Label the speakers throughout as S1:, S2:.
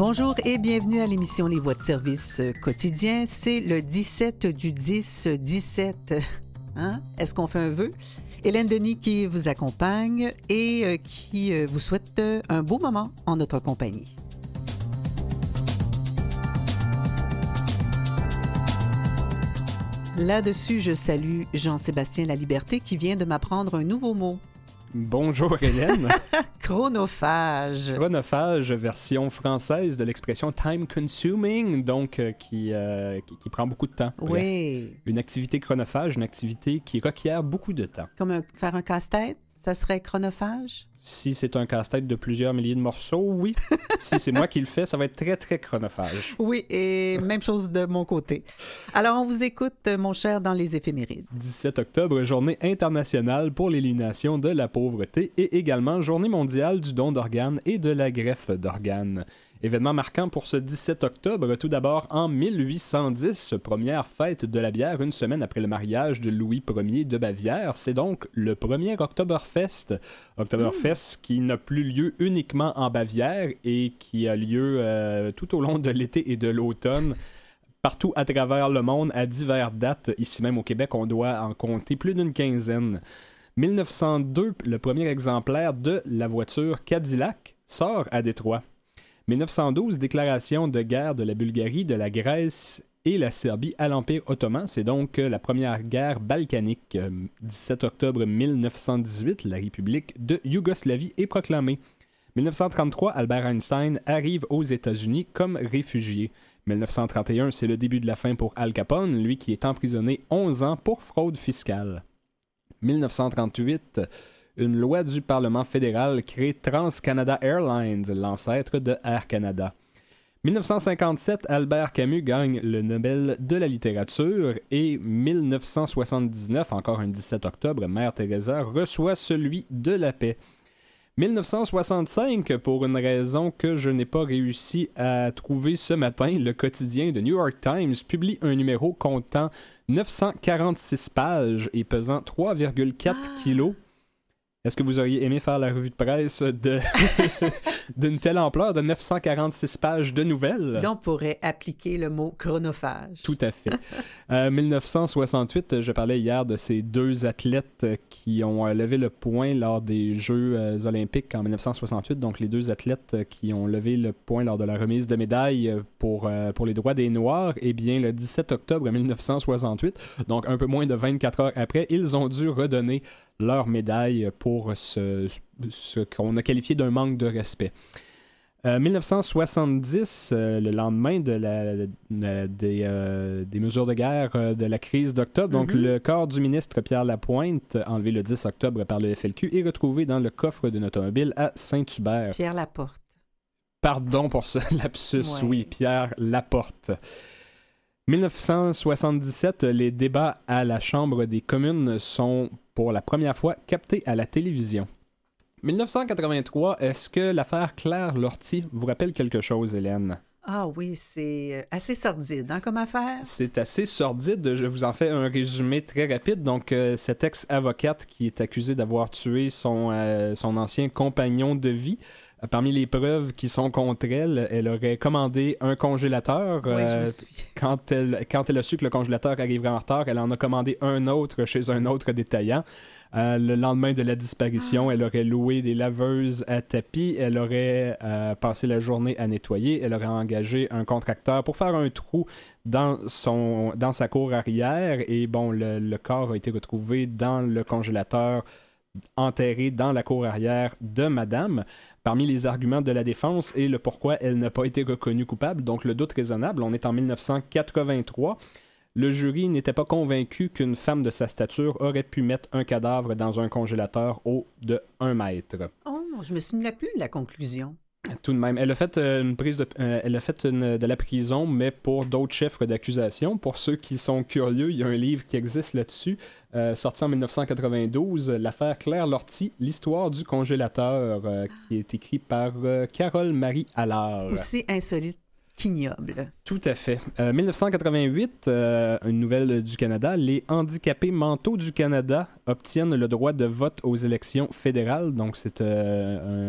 S1: Bonjour et bienvenue à l'émission Les Voix de service quotidien. C'est le 17 du 10-17. Hein? Est-ce qu'on fait un vœu? Hélène Denis qui vous accompagne et qui vous souhaite un beau moment en notre compagnie. Là-dessus, je salue Jean-Sébastien Laliberté qui vient de m'apprendre un nouveau mot.
S2: Bonjour Hélène.
S1: Chronophage.
S2: Chronophage, version française de l'expression time consuming, donc qui prend beaucoup de temps.
S1: Oui.
S2: Bref, une activité chronophage, une activité qui requiert beaucoup de temps.
S1: Comme faire un casse-tête, ça serait chronophage?
S2: Si c'est un casse-tête de plusieurs milliers de morceaux, oui. Si c'est moi qui le fais, ça va être très, très chronophage.
S1: Oui, et même chose de mon côté. Alors, on vous écoute, mon cher, dans les éphémérides.
S2: 17 octobre, journée internationale pour l'élimination de la pauvreté et également journée mondiale du don d'organes et de la greffe d'organes. Événement marquant pour ce 17 octobre, tout d'abord en 1810, première fête de la bière une semaine après le mariage de Louis Ier de Bavière. C'est donc le premier Oktoberfest. Oktoberfest qui n'a plus lieu uniquement en Bavière et qui a lieu tout au long de l'été et de l'automne. Partout à travers le monde, à diverses dates. Ici même au Québec, on doit en compter plus d'une quinzaine. 1902, le premier exemplaire de la voiture Cadillac sort à Détroit. 1912, déclaration de guerre de la Bulgarie, de la Grèce et la Serbie à l'Empire ottoman. C'est donc la première guerre balkanique. 17 octobre 1918, la République de Yougoslavie est proclamée. 1933, Albert Einstein arrive aux États-Unis comme réfugié. 1931, c'est le début de la fin pour Al Capone, lui qui est emprisonné 11 ans pour fraude fiscale. 1938, une loi du Parlement fédéral crée Trans-Canada Airlines, l'ancêtre de Air Canada. 1957, Albert Camus gagne le Nobel de la littérature et 1979, encore un 17 octobre, Mère Teresa reçoit celui de la paix. 1965, pour une raison que je n'ai pas réussi à trouver ce matin, le quotidien de New York Times publie un numéro comptant 946 pages et pesant 3,4 kilos. Est-ce que vous auriez aimé faire la revue de presse d'une telle ampleur de 946 pages de nouvelles?
S1: Là, on pourrait appliquer le mot chronophage.
S2: Tout à fait. 1968, je parlais hier de ces deux athlètes qui ont levé le poing lors des Jeux olympiques en 1968. Donc, les deux athlètes qui ont levé le poing lors de la remise de médailles pour les droits des Noirs. Eh bien, le 17 octobre 1968, donc un peu moins de 24 heures après, ils ont dû redonner leur médaille pour ce qu'on a qualifié d'un manque de respect. 1970, le lendemain des mesures de guerre de la crise d'octobre, donc le corps du ministre Pierre Lapointe, enlevé le 10 octobre par le FLQ, est retrouvé dans le coffre d'une automobile à Saint-Hubert.
S1: Pierre Laporte.
S2: Pardon pour ce lapsus, oui, Pierre Laporte. 1977, les débats à la Chambre des communes sont pour la première fois captés à la télévision. 1983, est-ce que l'affaire Claire Lortie vous rappelle quelque chose, Hélène?
S1: Ah oui, c'est assez sordide hein, comme affaire.
S2: C'est assez sordide. Je vous en fais un résumé très rapide. Donc, cette ex-avocate qui est accusée d'avoir tué son ancien compagnon de vie, parmi les preuves qui sont contre elle, elle aurait commandé un congélateur.
S1: Oui, je me souviens.
S2: Quand elle a su que le congélateur arriverait en retard, elle en a commandé un autre chez un autre détaillant. Le lendemain de la disparition, elle aurait loué des laveuses à tapis, elle aurait passé la journée à nettoyer, elle aurait engagé un contracteur pour faire un trou dans sa cour arrière et bon, le corps a été retrouvé dans le congélateur enterré dans la cour arrière de madame. Parmi les arguments de la défense et le pourquoi elle n'a pas été reconnue coupable, donc le doute raisonnable, on est en 1983. Le jury n'était pas convaincu qu'une femme de sa stature aurait pu mettre un cadavre dans un congélateur haut de 1 mètre.
S1: Oh, je me souviens plus de la conclusion.
S2: Tout de même. Elle a fait de la prison, mais pour d'autres chefs d'accusation. Pour ceux qui sont curieux, il y a un livre qui existe là-dessus, sorti en 1992, l'affaire Claire Lortie, l'histoire du congélateur, qui est écrit par Carole Marie Allard.
S1: Aussi insolite qu'ignoble.
S2: Tout à fait. 1988, une nouvelle du Canada, les handicapés mentaux du Canada obtiennent le droit de vote aux élections fédérales. Donc, c'est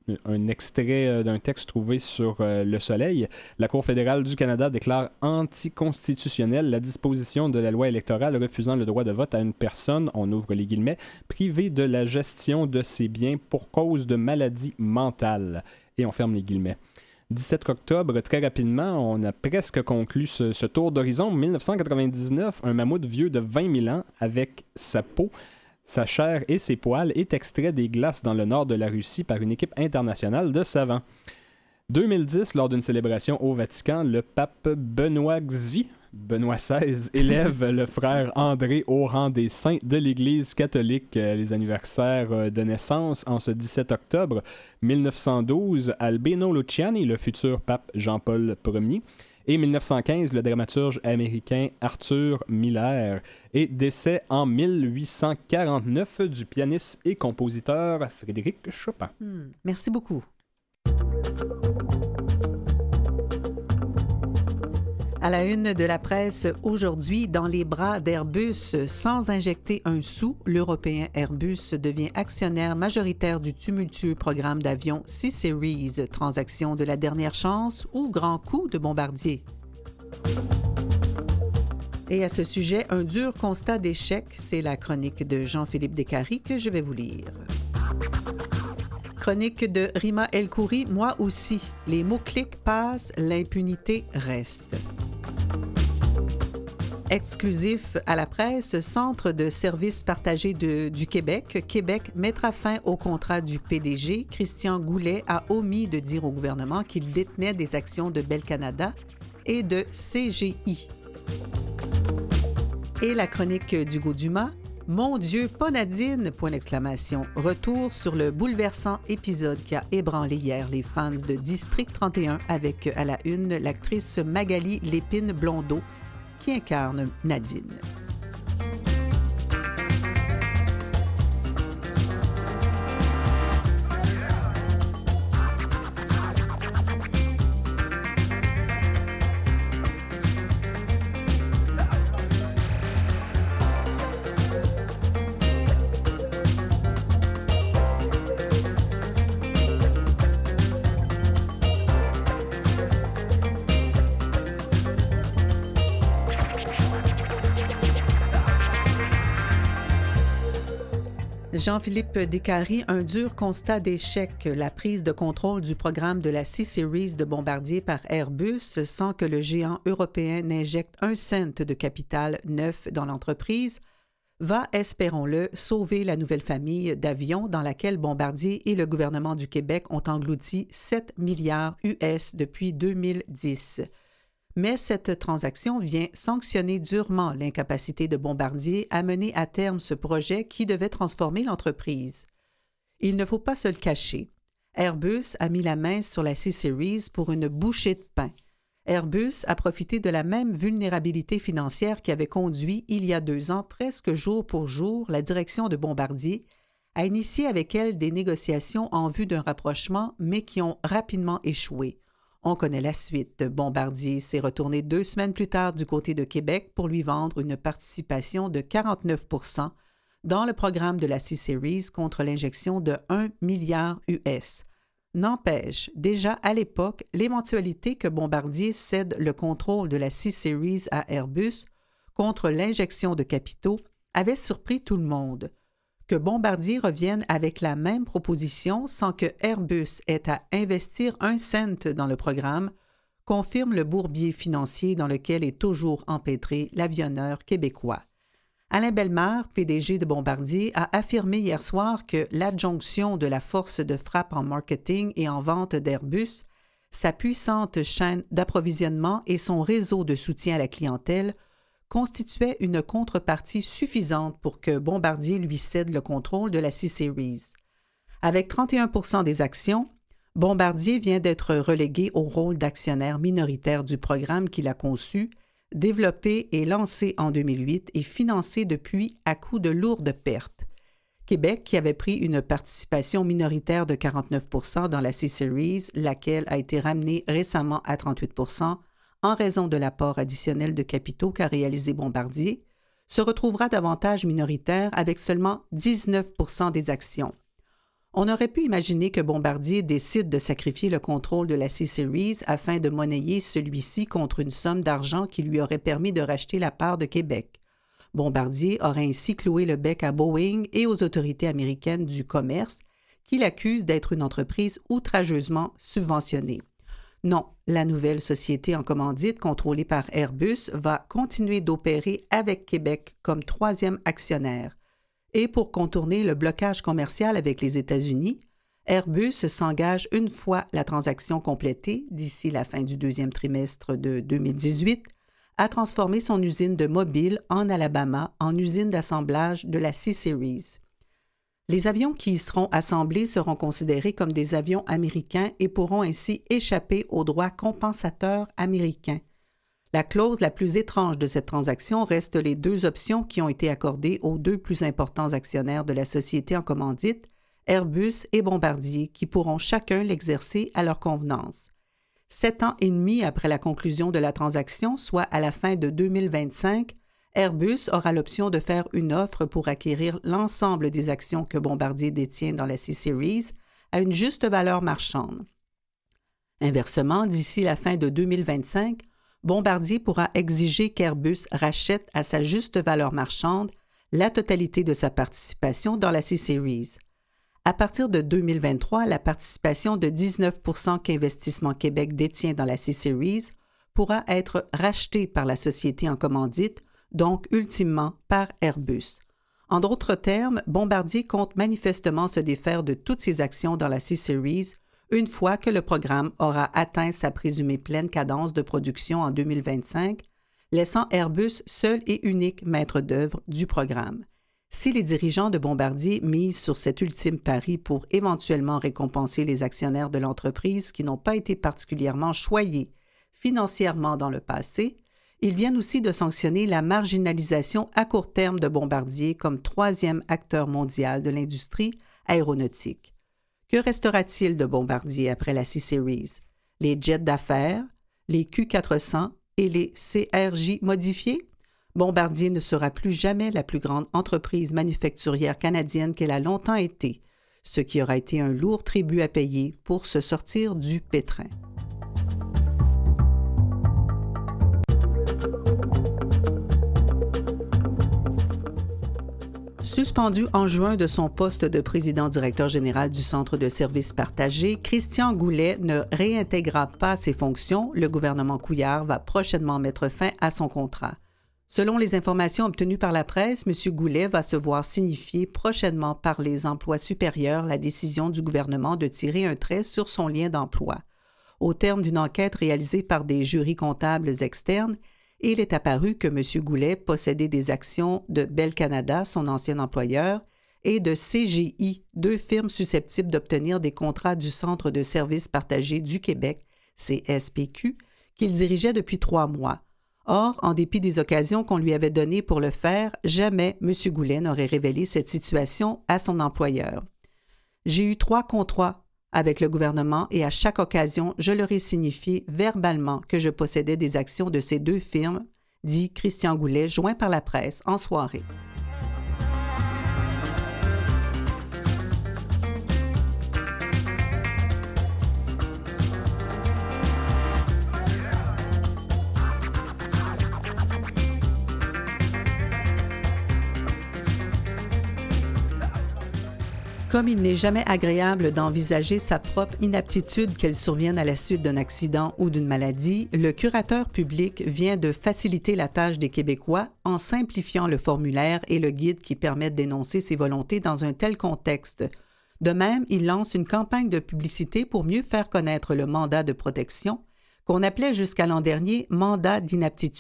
S2: un extrait d'un texte trouvé sur Le Soleil. La Cour fédérale du Canada déclare anticonstitutionnelle la disposition de la loi électorale refusant le droit de vote à une personne, on ouvre les guillemets, privée de la gestion de ses biens pour cause de maladie mentale. Et on ferme les guillemets. 17 octobre, très rapidement, on a presque conclu ce tour d'horizon. 1999, un mammouth vieux de 20 000 ans, avec sa peau, sa chair et ses poils, est extrait des glaces dans le nord de la Russie par une équipe internationale de savants. 2010, lors d'une célébration au Vatican, le pape Benoît XVI élève le frère André au rang des saints de l'Église catholique. Les anniversaires de naissance en ce 17 octobre 1912, Albino Luciani, le futur pape Jean-Paul Ier, et 1915, le dramaturge américain Arthur Miller, et décès en 1849 du pianiste et compositeur Frédéric Chopin.
S1: Merci beaucoup. À la une de la presse aujourd'hui, dans les bras d'Airbus, sans injecter un sou, l'Européen Airbus devient actionnaire majoritaire du tumultueux programme d'avions C-Series, transaction de la dernière chance ou grand coup de Bombardier. Et à ce sujet, un dur constat d'échec, c'est la chronique de Jean-Philippe Descaries que je vais vous lire. Chronique de Rima El-Khoury, moi aussi. Les mots-clics passent, l'impunité reste. Exclusif à la presse, Centre de services partagés du Québec. Québec mettra fin au contrat du PDG. Christian Goulet a omis de dire au gouvernement qu'il détenait des actions de Bell Canada et de CGI. Et la chronique d'Hugo Dumas. Mon Dieu, pas Nadine! Point d'exclamation. Retour sur le bouleversant épisode qui a ébranlé hier les fans de District 31 avec à la une l'actrice Magali Lépine-Blondeau qui incarne Nadine. Jean-Philippe Descaries, un dur constat d'échec, la prise de contrôle du programme de la C-Series de Bombardier par Airbus sans que le géant européen n'injecte un cent de capital neuf dans l'entreprise, va, espérons-le, sauver la nouvelle famille d'avions dans laquelle Bombardier et le gouvernement du Québec ont englouti 7 milliards US depuis 2010. Mais cette transaction vient sanctionner durement l'incapacité de Bombardier à mener à terme ce projet qui devait transformer l'entreprise. Il ne faut pas se le cacher. Airbus a mis la main sur la C-Series pour une bouchée de pain. Airbus a profité de la même vulnérabilité financière qui avait conduit, il y a 2 ans, presque jour pour jour, la direction de Bombardier à initier avec elle des négociations en vue d'un rapprochement, mais qui ont rapidement échoué. On connaît la suite. Bombardier s'est retourné 2 semaines plus tard du côté de Québec pour lui vendre une participation de 49 % dans le programme de la C-Series contre l'injection de 1 milliard US. N'empêche, déjà à l'époque, l'éventualité que Bombardier cède le contrôle de la C-Series à Airbus contre l'injection de capitaux avait surpris tout le monde. Que Bombardier revienne avec la même proposition sans que Airbus ait à investir un cent dans le programme confirme le bourbier financier dans lequel est toujours empêtré l'avionneur québécois. Alain Bellemare, PDG de Bombardier, a affirmé hier soir que l'adjonction de la force de frappe en marketing et en vente d'Airbus, sa puissante chaîne d'approvisionnement et son réseau de soutien à la clientèle constituait une contrepartie suffisante pour que Bombardier lui cède le contrôle de la C-Series. Avec 31 % des actions, Bombardier vient d'être relégué au rôle d'actionnaire minoritaire du programme qu'il a conçu, développé et lancé en 2008 et financé depuis à coût de lourdes pertes. Québec, qui avait pris une participation minoritaire de 49 % dans la C-Series, laquelle a été ramenée récemment à 38 % en raison de l'apport additionnel de capitaux qu'a réalisé Bombardier, se retrouvera davantage minoritaire avec seulement 19 % des actions. On aurait pu imaginer que Bombardier décide de sacrifier le contrôle de la C-Series afin de monnayer celui-ci contre une somme d'argent qui lui aurait permis de racheter la part de Québec. Bombardier aurait ainsi cloué le bec à Boeing et aux autorités américaines du commerce qui l'accusent d'être une entreprise outrageusement subventionnée. Non, la nouvelle société en commandite contrôlée par Airbus va continuer d'opérer avec Québec comme troisième actionnaire. Et pour contourner le blocage commercial avec les États-Unis, Airbus s'engage une fois la transaction complétée, d'ici la fin du deuxième trimestre de 2018, à transformer son usine de Mobile en Alabama en usine d'assemblage de la C-Series. Les avions qui y seront assemblés seront considérés comme des avions américains et pourront ainsi échapper aux droits compensateurs américains. La clause la plus étrange de cette transaction reste les deux options qui ont été accordées aux deux plus importants actionnaires de la société en commandite, Airbus et Bombardier, qui pourront chacun l'exercer à leur convenance. 7 ans et demi après la conclusion de la transaction, soit à la fin de 2025, Airbus aura l'option de faire une offre pour acquérir l'ensemble des actions que Bombardier détient dans la C-Series à une juste valeur marchande. Inversement, d'ici la fin de 2025, Bombardier pourra exiger qu'Airbus rachète à sa juste valeur marchande la totalité de sa participation dans la C-Series. À partir de 2023, la participation de 19% qu'Investissement Québec détient dans la C-Series pourra être rachetée par la société en commandite, donc ultimement par Airbus. En d'autres termes, Bombardier compte manifestement se défaire de toutes ses actions dans la C-Series une fois que le programme aura atteint sa présumée pleine cadence de production en 2025, laissant Airbus seul et unique maître d'œuvre du programme. Si les dirigeants de Bombardier misent sur cet ultime pari pour éventuellement récompenser les actionnaires de l'entreprise qui n'ont pas été particulièrement choyés financièrement dans le passé, ils viennent aussi de sanctionner la marginalisation à court terme de Bombardier comme troisième acteur mondial de l'industrie aéronautique. Que restera-t-il de Bombardier après la C-Series? Les jets d'affaires, les Q400 et les CRJ modifiés? Bombardier ne sera plus jamais la plus grande entreprise manufacturière canadienne qu'elle a longtemps été, ce qui aura été un lourd tribut à payer pour se sortir du pétrin. Suspendu en juin de son poste de président-directeur général du Centre de services partagés, Christian Goulet ne réintégrera pas ses fonctions. Le gouvernement Couillard va prochainement mettre fin à son contrat. Selon les informations obtenues par la presse, M. Goulet va se voir signifier prochainement par les emplois supérieurs la décision du gouvernement de tirer un trait sur son lien d'emploi. Au terme d'une enquête réalisée par des jurys comptables externes, il est apparu que M. Goulet possédait des actions de Bell Canada, son ancien employeur, et de CGI, deux firmes susceptibles d'obtenir des contrats du Centre de services partagés du Québec, CSPQ, qu'il dirigeait depuis 3 mois. Or, en dépit des occasions qu'on lui avait données pour le faire, jamais M. Goulet n'aurait révélé cette situation à son employeur. J'ai eu 3 contrats avec le gouvernement et à chaque occasion, je leur ai signifié verbalement que je possédais des actions de ces 2 firmes, dit Christian Goulet, joint par la presse en soirée. Comme il n'est jamais agréable d'envisager sa propre inaptitude qu'elle survienne à la suite d'un accident ou d'une maladie, le curateur public vient de faciliter la tâche des Québécois en simplifiant le formulaire et le guide qui permettent d'énoncer ses volontés dans un tel contexte. De même, il lance une campagne de publicité pour mieux faire connaître le mandat de protection, qu'on appelait jusqu'à l'an dernier « mandat d'inaptitude ».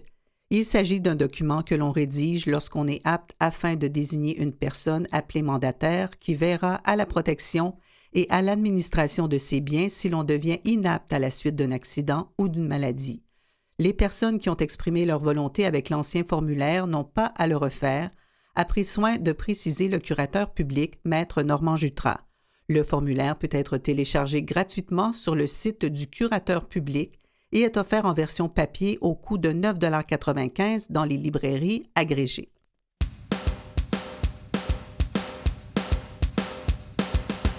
S1: Il s'agit d'un document que l'on rédige lorsqu'on est apte afin de désigner une personne appelée mandataire qui verra à la protection et à l'administration de ses biens si l'on devient inapte à la suite d'un accident ou d'une maladie. Les personnes qui ont exprimé leur volonté avec l'ancien formulaire n'ont pas à le refaire, a pris soin de préciser le curateur public, Maître Normand Jutras. Le formulaire peut être téléchargé gratuitement sur le site du curateur public et est offert en version papier au coût de 9,95 $ dans les librairies agrégées.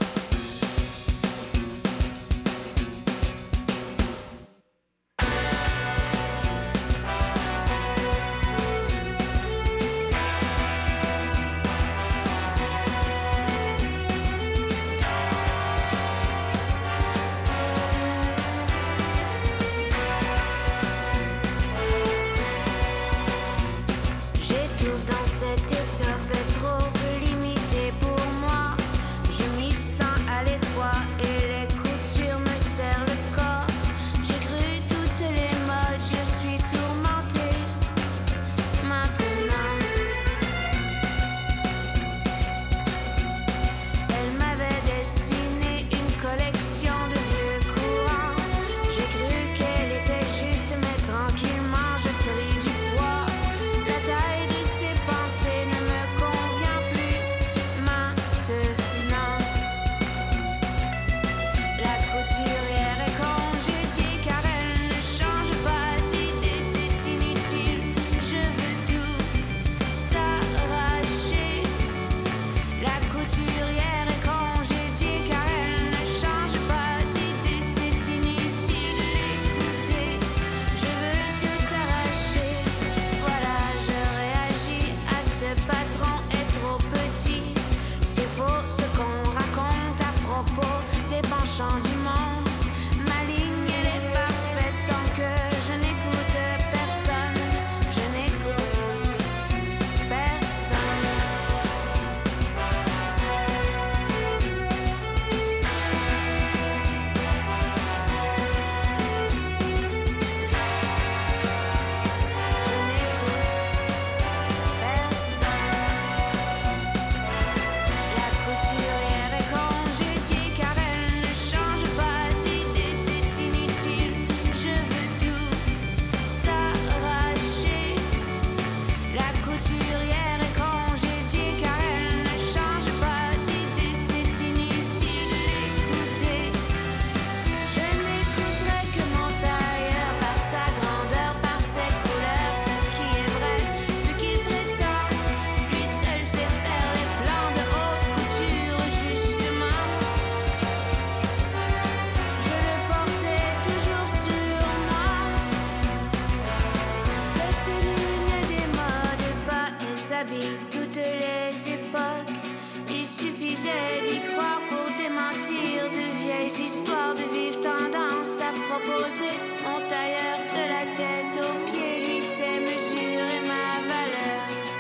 S3: rouge habille toutes les époques. Il suffisait d'y croire pour démentir de vieilles histoires, de vives tendances à proposer. Mon tailleur de la tête aux pieds, lui sait mesurer ma valeur.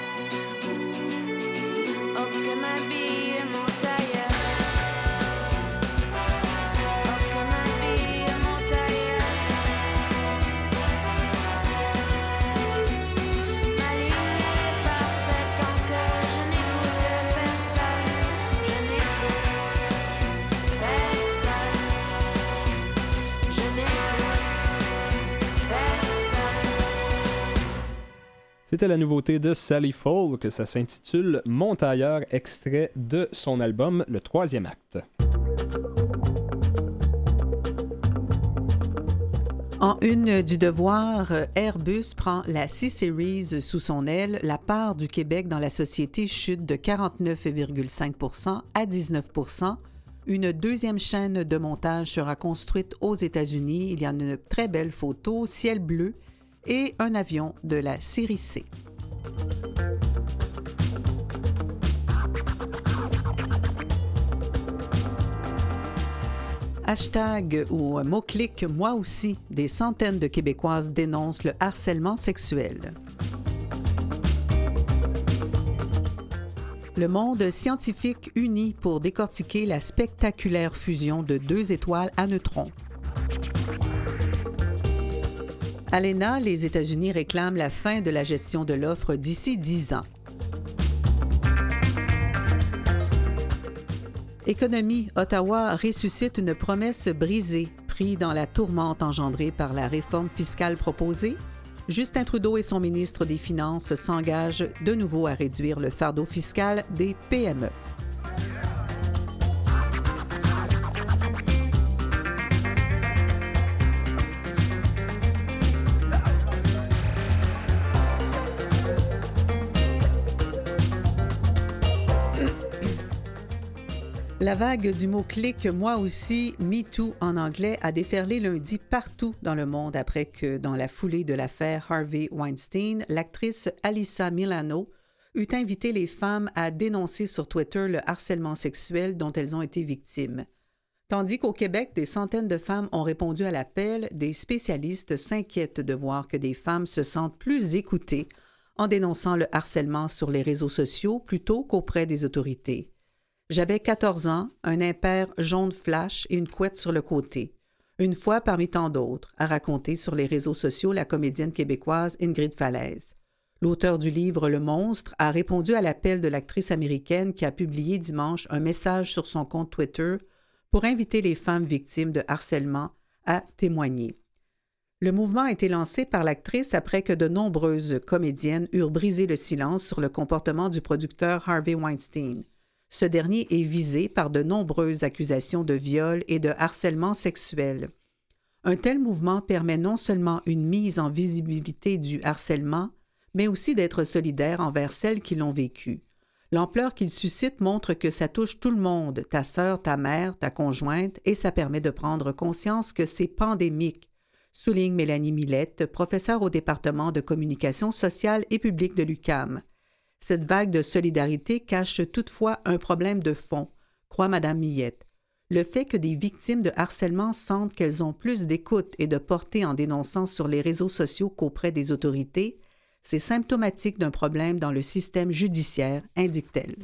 S3: Oh, que m'habille mon tailleur. Oh, que m'habille mon tailleur. Ma ligne est parfaite tant que je n'écoute personne. Je n'écoute personne. Je n'écoute personne.
S2: C'était la nouveauté de Sally Fall, que ça s'intitule Mon tailleur, extrait de son album Le Troisième Acte.
S1: En une du Devoir, Airbus prend la C-Series sous son aile. La part du Québec dans la société chute de 49,5 % à 19 %. Une deuxième chaîne de montage sera construite aux États-Unis. Il y a une très belle photo, ciel bleu et un avion de la série C. Hashtag ou mot-clic, moi aussi, des centaines de Québécoises dénoncent le harcèlement sexuel. Le monde scientifique uni pour décortiquer la spectaculaire fusion de 2 étoiles à neutrons. À l'ENA, les États-Unis réclament la fin de la gestion de l'offre d'ici 10 ans. Économie, Ottawa ressuscite une promesse brisée, pris dans la tourmente engendrée par la réforme fiscale proposée. Justin Trudeau et son ministre des Finances s'engagent de nouveau à réduire le fardeau fiscal des PME. La vague du mot-clic « moi aussi »,« MeToo » en anglais, a déferlé lundi partout dans le monde après que, dans la foulée de l'affaire Harvey Weinstein, l'actrice Alyssa Milano eut invité les femmes à dénoncer sur Twitter le harcèlement sexuel dont elles ont été victimes. Tandis qu'au Québec, des centaines de femmes ont répondu à l'appel, des spécialistes s'inquiètent de voir que des femmes se sentent plus écoutées en dénonçant le harcèlement sur les réseaux sociaux plutôt qu'auprès des autorités. J'avais 14 ans, un impair jaune flash et une couette sur le côté. Une fois parmi tant d'autres, a raconté sur les réseaux sociaux la comédienne québécoise Ingrid Falaise. L'auteur du livre Le Monstre a répondu à l'appel de l'actrice américaine qui a publié dimanche un message sur son compte Twitter pour inviter les femmes victimes de harcèlement à témoigner. Le mouvement a été lancé par l'actrice après que de nombreuses comédiennes eurent brisé le silence sur le comportement du producteur Harvey Weinstein. Ce dernier est visé par de nombreuses accusations de viol et de harcèlement sexuel. Un tel mouvement permet non seulement une mise en visibilité du harcèlement, mais aussi d'être solidaire envers celles qui l'ont vécu. L'ampleur qu'il suscite montre que ça touche tout le monde, ta sœur, ta mère, ta conjointe, et ça permet de prendre conscience que c'est pandémique, souligne Mélanie Millette, professeure au département de communication sociale et publique de l'UQAM. Cette vague de solidarité cache toutefois un problème de fond, croit Mme Millette. Le fait que des victimes de harcèlement sentent qu'elles ont plus d'écoute et de portée en dénonçant sur les réseaux sociaux qu'auprès des autorités, c'est symptomatique d'un problème dans le système judiciaire, indique-t-elle.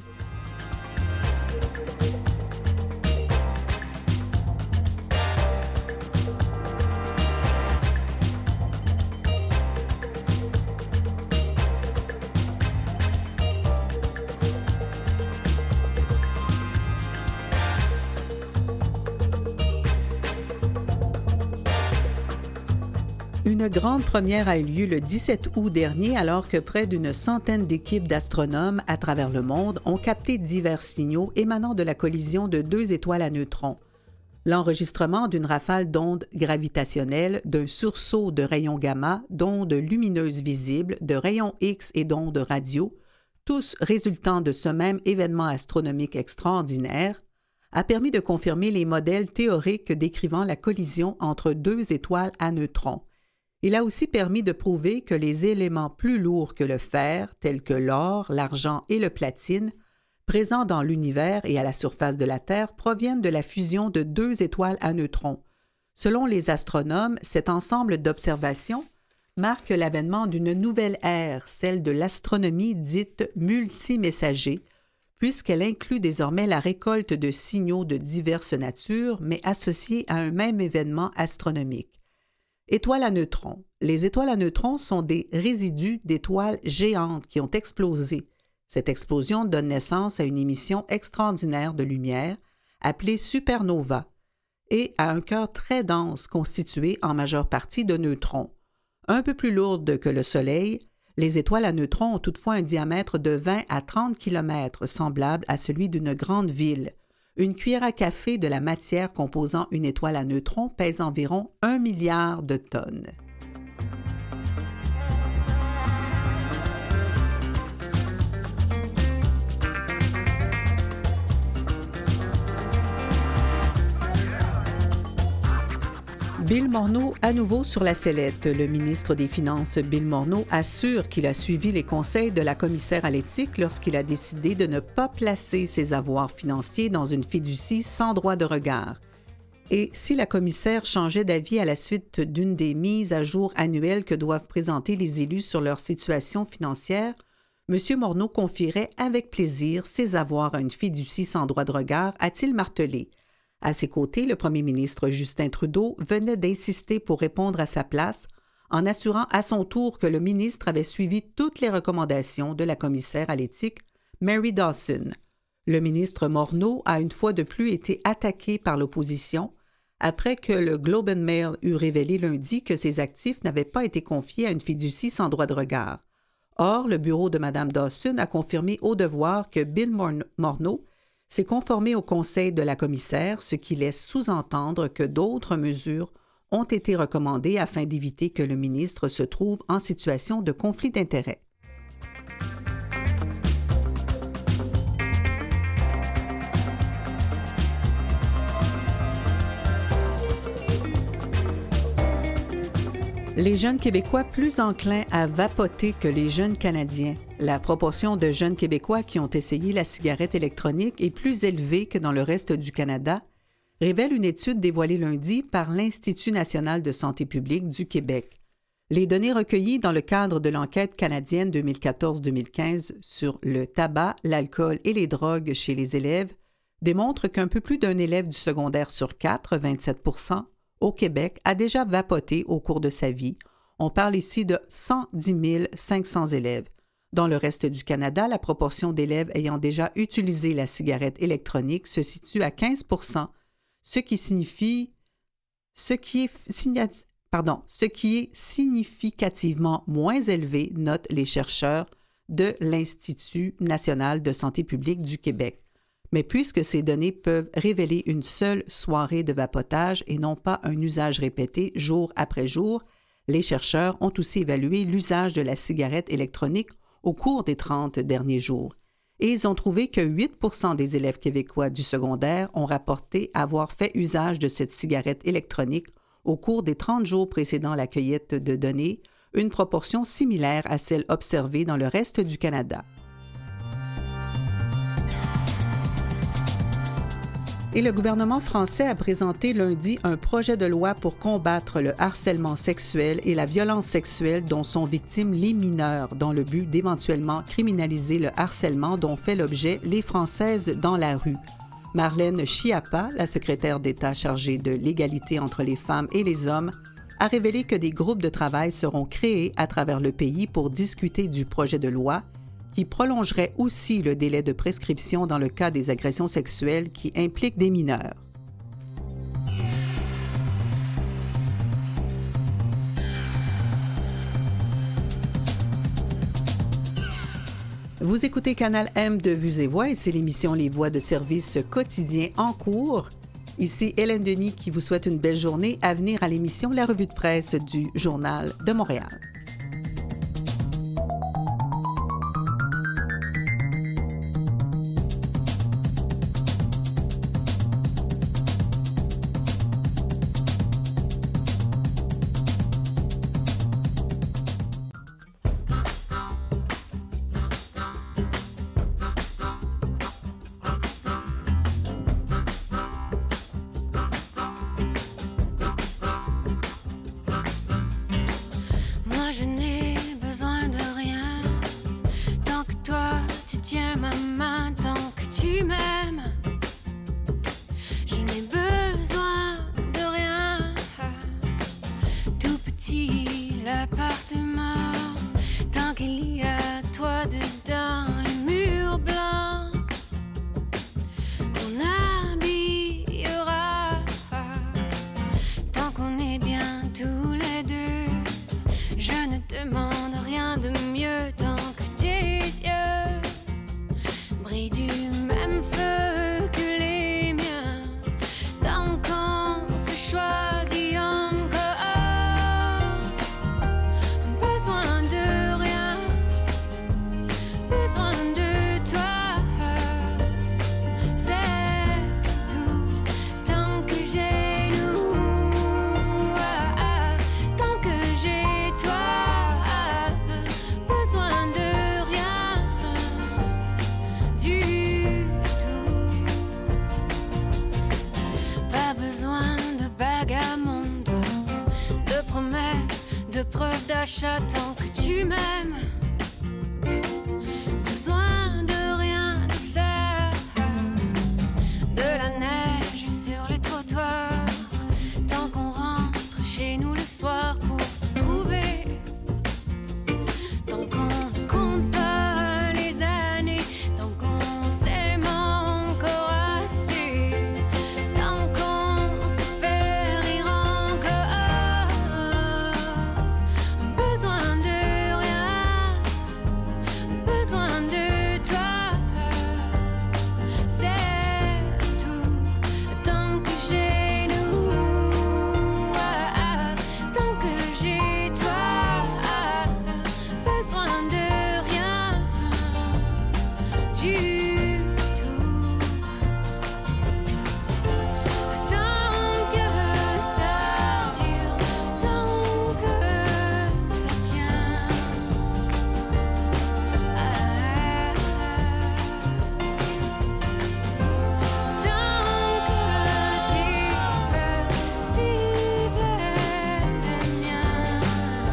S1: Une grande première a eu lieu le 17 août dernier alors que près d'une centaine d'équipes d'astronomes à travers le monde ont capté divers signaux émanant de la collision de 2 étoiles à neutrons. L'enregistrement d'une rafale d'ondes gravitationnelles, d'un sursaut de rayons gamma, d'ondes lumineuses visibles, de rayons X et d'ondes radio, tous résultant de ce même événement astronomique extraordinaire, a permis de confirmer les modèles théoriques décrivant la collision entre 2 étoiles à neutrons. Il a aussi permis de prouver que les éléments plus lourds que le fer, tels que l'or, l'argent et le platine, présents dans l'univers et à la surface de la Terre, proviennent de la fusion de 2 étoiles à neutrons. Selon les astronomes, cet ensemble d'observations marque l'avènement d'une nouvelle ère, celle de l'astronomie dite multimessager, puisqu'elle inclut désormais la récolte de signaux de diverses natures, mais associés à un même événement astronomique. Étoiles à neutrons. Les étoiles à neutrons sont des résidus d'étoiles géantes qui ont explosé. Cette explosion donne naissance à une émission extraordinaire de lumière, appelée supernova, et à un cœur très dense constitué en majeure partie de neutrons. Un peu plus lourde que le Soleil, les étoiles à neutrons ont toutefois un diamètre de 20 à 30 km, semblable à celui d'une grande ville. Une cuillère à café de la matière composant une étoile à neutrons pèse environ 1 milliard de tonnes. Bill Morneau à nouveau sur la sellette. Le ministre des Finances, Bill Morneau, assure qu'il a suivi les conseils de la commissaire à l'éthique lorsqu'il a décidé de ne pas placer ses avoirs financiers dans une fiducie sans droit de regard. Et si la commissaire changeait d'avis à la suite d'une des mises à jour annuelles que doivent présenter les élus sur leur situation financière, M. Morneau confierait avec plaisir ses avoirs à une fiducie sans droit de regard, a-t-il martelé. À ses côtés, le premier ministre Justin Trudeau venait d'insister pour répondre à sa place en assurant à son tour que le ministre avait suivi toutes les recommandations de la commissaire à l'éthique, Mary Dawson. Le ministre Morneau a une fois de plus été attaqué par l'opposition après que le Globe and Mail eut révélé lundi que ses actifs n'avaient pas été confiés à une fiducie sans droit de regard. Or, le bureau de Mme Dawson a confirmé au devoir que Bill Morneau s'est conformé au conseil de la commissaire, ce qui laisse sous-entendre que d'autres mesures ont été recommandées afin d'éviter que le ministre se trouve en situation de conflit d'intérêts. Les jeunes Québécois plus enclins à vapoter que les jeunes Canadiens. La proportion de jeunes Québécois qui ont essayé la cigarette électronique est plus élevée que dans le reste du Canada, révèle une étude dévoilée lundi par l'Institut national de santé publique du Québec. Les données recueillies dans le cadre de l'enquête canadienne 2014-2015 sur le tabac, l'alcool et les drogues chez les élèves démontrent qu'un peu plus d'un élève du secondaire sur 4, 27 %, au Québec, a déjà vapoté au cours de sa vie. On parle ici de 110 500 élèves. Dans le reste du Canada, la proportion d'élèves ayant déjà utilisé la cigarette électronique se situe à 15 %, ce qui est significativement moins élevé, notent les chercheurs de l'Institut national de santé publique du Québec. Mais puisque ces données peuvent révéler une seule soirée de vapotage et non pas un usage répété jour après jour, les chercheurs ont aussi évalué l'usage de la cigarette électronique au cours des 30 derniers jours. Et ils ont trouvé que 8 % des élèves québécois du secondaire ont rapporté avoir fait usage de cette cigarette électronique au cours des 30 jours précédant la cueillette de données, une proportion similaire à celle observée dans le reste du Canada. Et le gouvernement français a présenté lundi un projet de loi pour combattre le harcèlement sexuel et la violence sexuelle dont sont victimes les mineurs, dans le but d'éventuellement criminaliser le harcèlement dont fait l'objet les Françaises dans la rue. Marlène Schiappa, la secrétaire d'État chargée de l'égalité entre les femmes et les hommes, a révélé que des groupes de travail seront créés à travers le pays pour discuter du projet de loi qui prolongerait aussi le délai de prescription dans le cas des agressions sexuelles qui impliquent des mineurs. Vous écoutez Canal M de Vues et Voix et c'est l'émission Les Voix de service quotidien en cours. Ici Hélène Denis qui vous souhaite une belle journée à venir à l'émission La Revue de presse du Journal de Montréal.
S4: d'achat tant que tu m'aimes. Besoin de rien de ça, de la neige sur le trottoir, tant qu'on rentre chez nous le soir pour se trouver. Tant qu'on ne compte pas les années, tant qu'on s'aime encore assez, tant qu'on se fait rire encore. Besoin de rien, besoin de toi, c'est tout. Tant que j'ai nous, tant que j'ai toi, besoin de rien du tout. Tant que ça dure, tant que ça tient. Tant que tes peurs suivent les miens.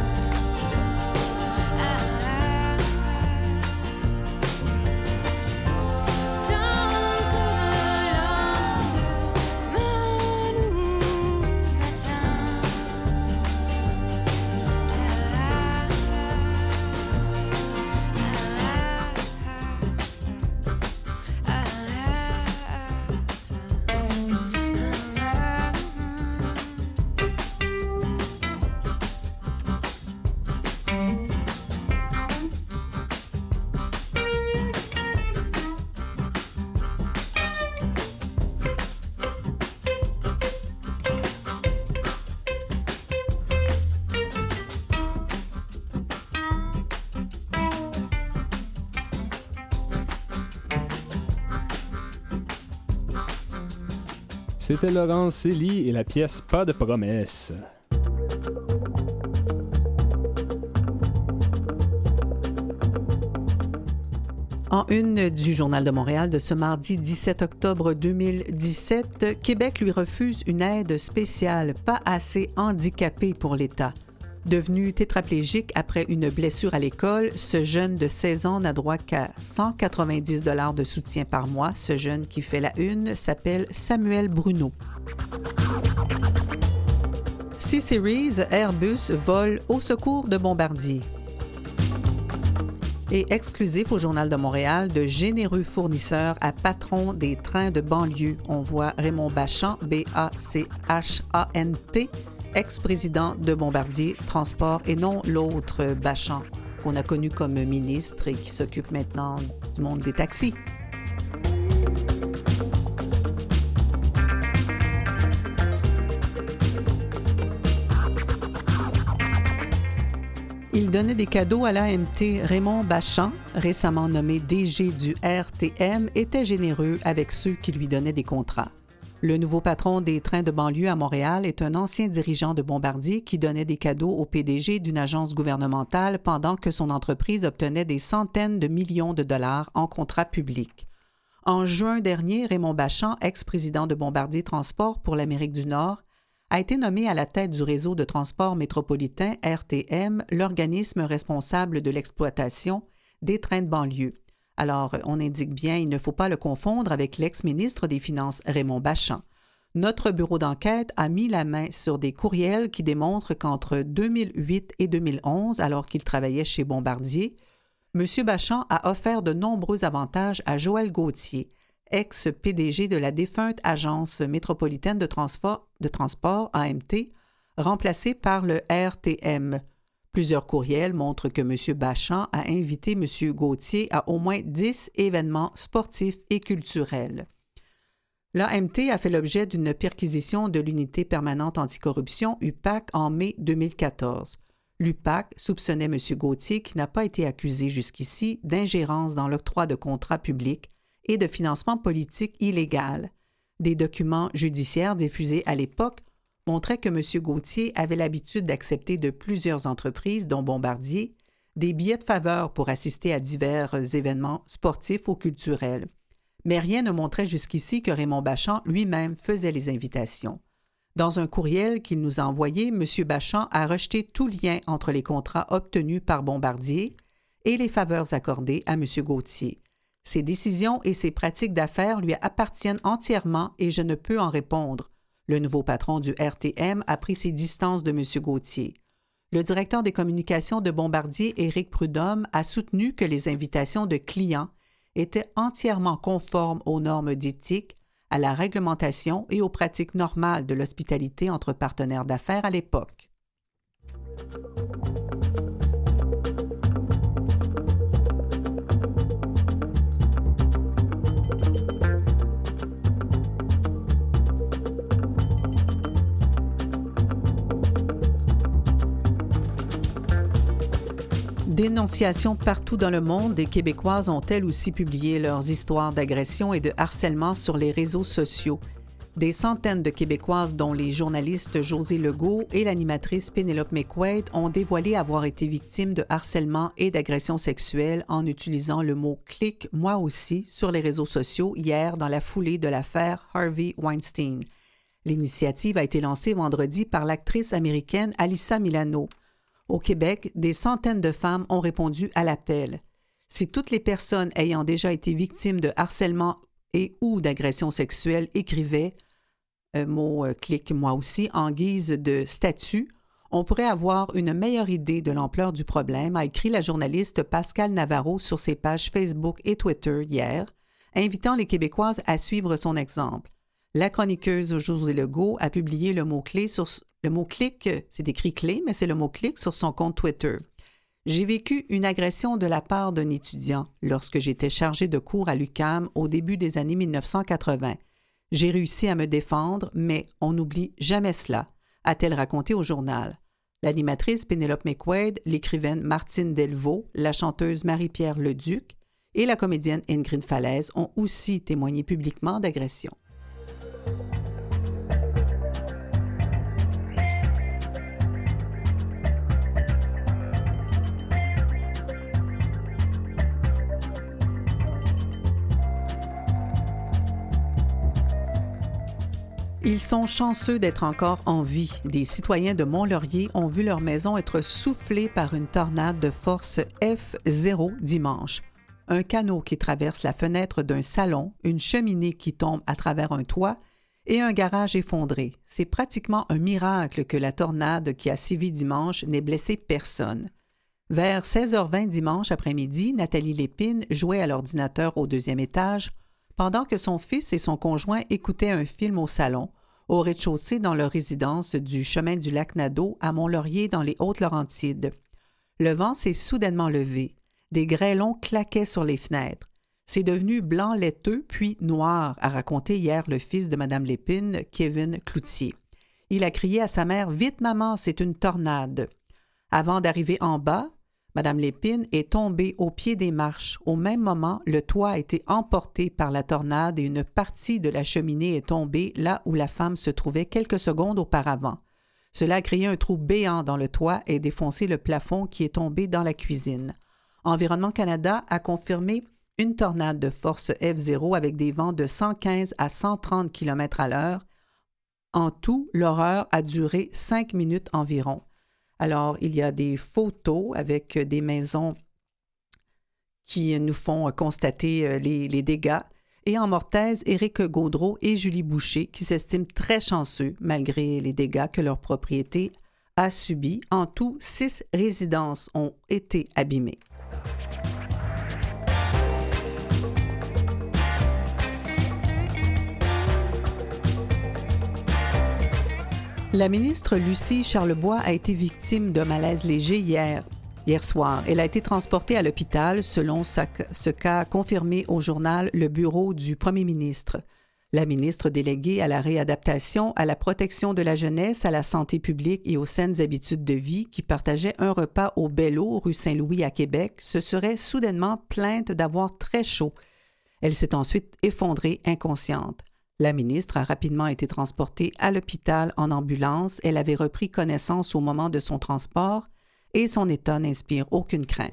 S4: Tant que l'endemain nous atteint.
S2: C'était Laurence Célie et la pièce Pas de promesse.
S1: En une du Journal de Montréal de ce mardi 17 octobre 2017, Québec lui refuse une aide spéciale pas assez handicapée pour l'État. Devenu tétraplégique après une blessure à l'école, ce jeune de 16 ans n'a droit qu'à 190 $ de soutien par mois. Ce jeune qui fait la une s'appelle Samuel Bruno. C-Series Airbus vole au secours de Bombardier. Et exclusif au Journal de Montréal, de généreux fournisseurs à patron des trains de banlieue. On voit Raymond Bachand, B-A-C-H-A-N-T, ex-président de Bombardier Transport, et non l'autre Bachand qu'on a connu comme ministre et qui s'occupe maintenant du monde des taxis. Il donnait des cadeaux à l'AMT. Raymond Bachand, récemment nommé DG du RTM, était généreux avec ceux qui lui donnaient des contrats. Le nouveau patron des trains de banlieue à Montréal est un ancien dirigeant de Bombardier qui donnait des cadeaux au PDG d'une agence gouvernementale pendant que son entreprise obtenait des centaines de millions de dollars en contrats publics. En juin dernier, Raymond Bachand, ex-président de Bombardier Transport pour l'Amérique du Nord, a été nommé à la tête du réseau de transport métropolitain RTM, l'organisme responsable de l'exploitation des trains de banlieue. Alors, on indique bien, il ne faut pas le confondre avec l'ex-ministre des Finances Raymond Bachand. Notre bureau d'enquête a mis la main sur des courriels qui démontrent qu'entre 2008 et 2011, alors qu'il travaillait chez Bombardier, M. Bachand a offert de nombreux avantages à Joël Gauthier, ex-PDG de la défunte Agence métropolitaine de transport AMT, remplacée par le RTM. Plusieurs courriels montrent que M. Bachand a invité M. Gauthier à au moins 10 événements sportifs et culturels. L'AMT a fait l'objet d'une perquisition de l'Unité permanente anticorruption, UPAC, en mai 2014. L'UPAC soupçonnait M. Gauthier, qui n'a pas été accusé jusqu'ici, d'ingérence dans l'octroi de contrats publics et de financement politique illégal. Des documents judiciaires diffusés à l'époque montraient que M. Gauthier avait l'habitude d'accepter de plusieurs entreprises, dont Bombardier, des billets de faveur pour assister à divers événements sportifs ou culturels. Mais rien ne montrait jusqu'ici que Raymond Bachand lui-même faisait les invitations. Dans un courriel qu'il nous a envoyé, M. Bachand a rejeté tout lien entre les contrats obtenus par Bombardier et les faveurs accordées à M. Gauthier. Ses décisions et ses pratiques d'affaires lui appartiennent entièrement et je ne peux en répondre. Le nouveau patron du RTM a pris ses distances de M. Gauthier. Le directeur des communications de Bombardier, Éric Prudhomme, a soutenu que les invitations de clients étaient entièrement conformes aux normes d'éthique, à la réglementation et aux pratiques normales de l'hospitalité entre partenaires d'affaires à l'époque. Dénonciations partout dans le monde, des Québécoises ont elles aussi publié leurs histoires d'agression et de harcèlement sur les réseaux sociaux. Des centaines de Québécoises, dont les journalistes José Legault et l'animatrice Pénélope McQuaid, ont dévoilé avoir été victimes de harcèlement et d'agression sexuelle en utilisant le mot « clic moi aussi » sur les réseaux sociaux hier dans la foulée de l'affaire Harvey Weinstein. L'initiative a été lancée vendredi par l'actrice américaine Alyssa Milano. Au Québec, des centaines de femmes ont répondu à l'appel. Si toutes les personnes ayant déjà été victimes de harcèlement et ou d'agression sexuelle écrivaient clic moi aussi en guise de statut, on pourrait avoir une meilleure idée de l'ampleur du problème, a écrit la journaliste Pascale Navarro sur ses pages Facebook et Twitter hier, invitant les Québécoises à suivre son exemple. La chroniqueuse José Legault a publié le mot-clic, c'est écrit clé, mais c'est le mot-clic sur son compte Twitter. J'ai vécu une agression de la part d'un étudiant lorsque j'étais chargée de cours à l'UQAM au début des années 1980. J'ai réussi à me défendre, mais on n'oublie jamais cela, a-t-elle raconté au journal. L'animatrice Pénélope McQuaid, l'écrivaine Martine Delvaux, la chanteuse Marie-Pierre Leduc et la comédienne Ingrid Falaise ont aussi témoigné publiquement d'agression. Ils sont chanceux d'être encore en vie. Des citoyens de Mont-Laurier ont vu leur maison être soufflée par une tornade de force F0 dimanche. Un canot qui traverse la fenêtre d'un salon, une cheminée qui tombe à travers un toit et un garage effondré. C'est pratiquement un miracle que la tornade qui a sévi dimanche n'ait blessé personne. Vers 16h20 dimanche après-midi, Nathalie Lépine jouait à l'ordinateur au 2e étage pendant que son fils et son conjoint écoutaient un film au salon, au rez-de-chaussée dans leur résidence du chemin du Lac-Nadeau à Mont-Laurier dans les Hautes-Laurentides. Le vent s'est soudainement levé. Des grêlons claquaient sur les fenêtres. C'est devenu blanc laiteux puis noir, a raconté hier le fils de Mme Lépine, Kevin Cloutier. Il a crié à sa mère « Vite, maman, c'est une tornade ». Avant d'arriver en bas, Mme Lépine est tombée au pied des marches. Au même moment, le toit a été emporté par la tornade et une partie de la cheminée est tombée là où la femme se trouvait quelques secondes auparavant. Cela a créé un trou béant dans le toit et défoncé le plafond qui est tombé dans la cuisine. Environnement Canada a confirmé une tornade de force F0 avec des vents de 115 à 130 km/h. En tout, l'horreur a duré 5 minutes environ. Alors, il y a des photos avec des maisons qui nous font constater les dégâts. Et en Mortaise, Éric Gaudreault et Julie Boucher, qui s'estiment très chanceux malgré les dégâts que leur propriété a subis. En tout, 6 résidences ont été abîmées. La ministre Lucie Charlebois a été victime d'un malaise léger hier soir. Elle a été transportée à l'hôpital selon ce qu'a confirmé au journal le bureau du premier ministre. La ministre déléguée à la réadaptation, à la protection de la jeunesse, à la santé publique et aux saines habitudes de vie, qui partageait un repas au Bello, rue Saint-Louis à Québec, se serait soudainement plainte d'avoir très chaud. Elle s'est ensuite effondrée inconsciente. La ministre a rapidement été transportée à l'hôpital en ambulance. Elle avait repris connaissance au moment de son transport et son état n'inspire aucune crainte.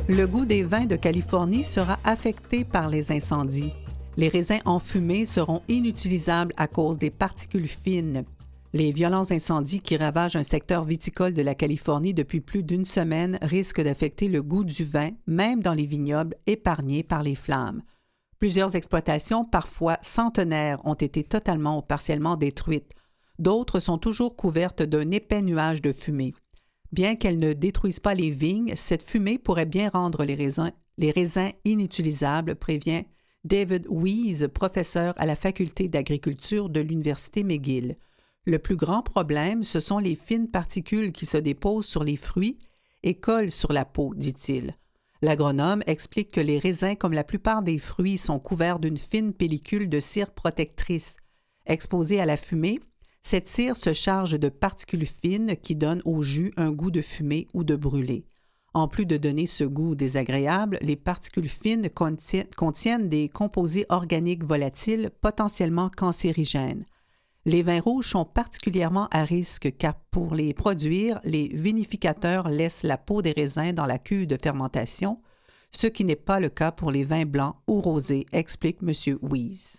S1: Le goût des vins de Californie sera affecté par les incendies. Les raisins enfumés seront inutilisables à cause des particules fines. Les violents incendies qui ravagent un secteur viticole de la Californie depuis plus d'une semaine risquent d'affecter le goût du vin, même dans les vignobles épargnés par les flammes. Plusieurs exploitations, parfois centenaires, ont été totalement ou partiellement détruites. D'autres sont toujours couvertes d'un épais nuage de fumée. Bien qu'elles ne détruisent pas les vignes, cette fumée pourrait bien rendre les raisins inutilisables, prévient David Weiss, professeur à la faculté d'agriculture de l'Université McGill. Le plus grand problème, ce sont les fines particules qui se déposent sur les fruits et collent sur la peau, dit-il. L'agronome explique que les raisins, comme la plupart des fruits, sont couverts d'une fine pellicule de cire protectrice. Exposée à la fumée, cette cire se charge de particules fines qui donnent au jus un goût de fumée ou de brûlé. En plus de donner ce goût désagréable, les particules fines contiennent des composés organiques volatiles potentiellement cancérigènes. Les vins rouges sont particulièrement à risque car pour les produire, les vinificateurs laissent la peau des raisins dans la cuve de fermentation, ce qui n'est pas le cas pour les vins blancs ou rosés, explique M. Weiss.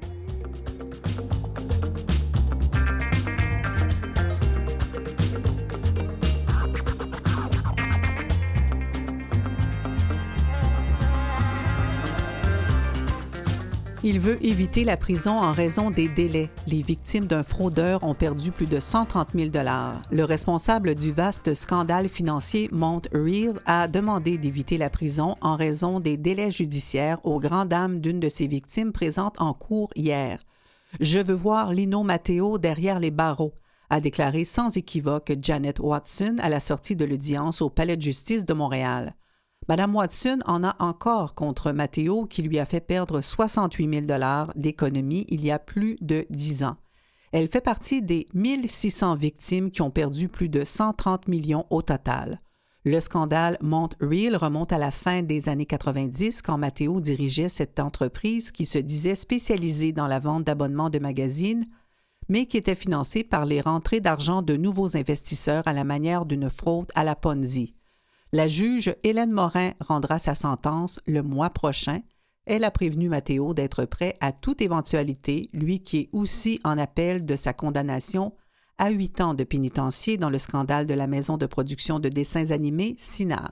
S1: Il veut éviter la prison en raison des délais. Les victimes d'un fraudeur ont perdu plus de 130 000 $. Le responsable du vaste scandale financier Mount Real a demandé d'éviter la prison en raison des délais judiciaires aux grandes dames d'une de ses victimes présente en cour hier. « Je veux voir Lino Matteo derrière les barreaux », a déclaré sans équivoque Janet Watson à la sortie de l'audience au Palais de justice de Montréal. Mme Watson en a encore contre Matteo qui lui a fait perdre 68 000 $ d'économie il y a plus de 10 ans. Elle fait partie des 1600 victimes qui ont perdu plus de 130 millions au total. Le scandale Mount Real remonte à la fin des années 90 quand Matteo dirigeait cette entreprise qui se disait spécialisée dans la vente d'abonnements de magazines, mais qui était financée par les rentrées d'argent de nouveaux investisseurs à la manière d'une fraude à la Ponzi. La juge Hélène Morin rendra sa sentence le mois prochain. Elle a prévenu Matteo d'être prêt à toute éventualité, lui qui est aussi en appel de sa condamnation à 8 ans de pénitencier dans le scandale de la maison de production de dessins animés Cinar.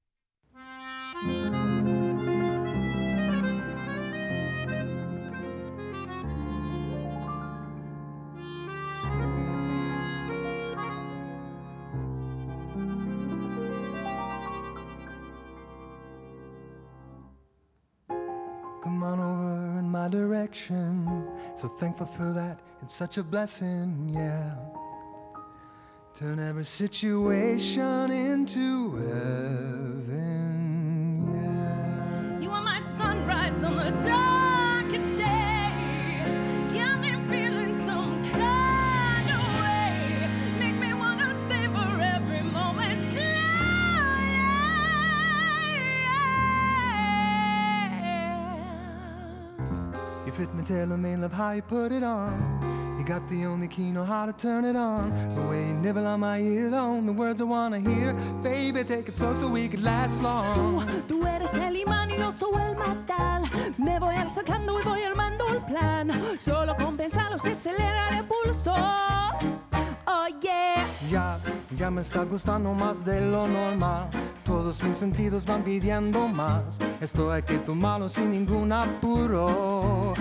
S5: Come on over in my direction. So thankful for that. It's such a blessing, yeah. Turn every situation into heaven, yeah.
S6: You are my sunrise on the darkest day. Got me feeling some kind of way. Make me wanna savor every moment slowly.
S5: You fit me, tailor me, love how you put it on. You got the only key, know how to turn it on. The way you nibble on my earlobe, the words I wanna hear. Baby, take it slow so we could last long.
S6: Tú eres el imán y yo soy el metal. Me voy acercando y voy armando el plan. Solo con pensarlo se acelera el pulso. Oh yeah.
S5: Ya me está gustando más de lo normal. Todos mis sentidos van pidiendo más. Esto hay que tomarlo sin ningún apuro.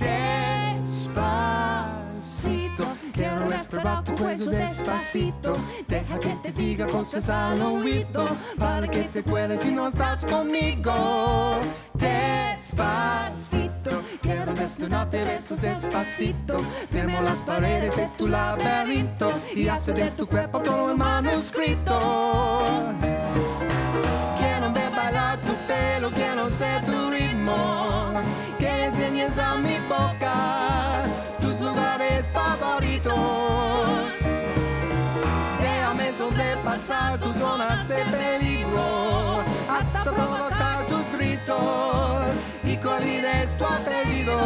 S5: Despacito, quiero respirar tu cuello despacito. Deja que te diga cosas al oído, para que te acuerdes si no estás conmigo. Despacito, quiero desnudarte besos despacito. Firmo las paredes de tu laberinto y hacer de tu cuerpo todo el manuscrito. Quiero ver bailar tu pelo, quiero ser tu ritmo. Que enseñes a mi boca tus lugares favoritos. Déjame sobrepasar tus zonas de peligro, hasta provocar tus gritos. Y cuál es tu apellido.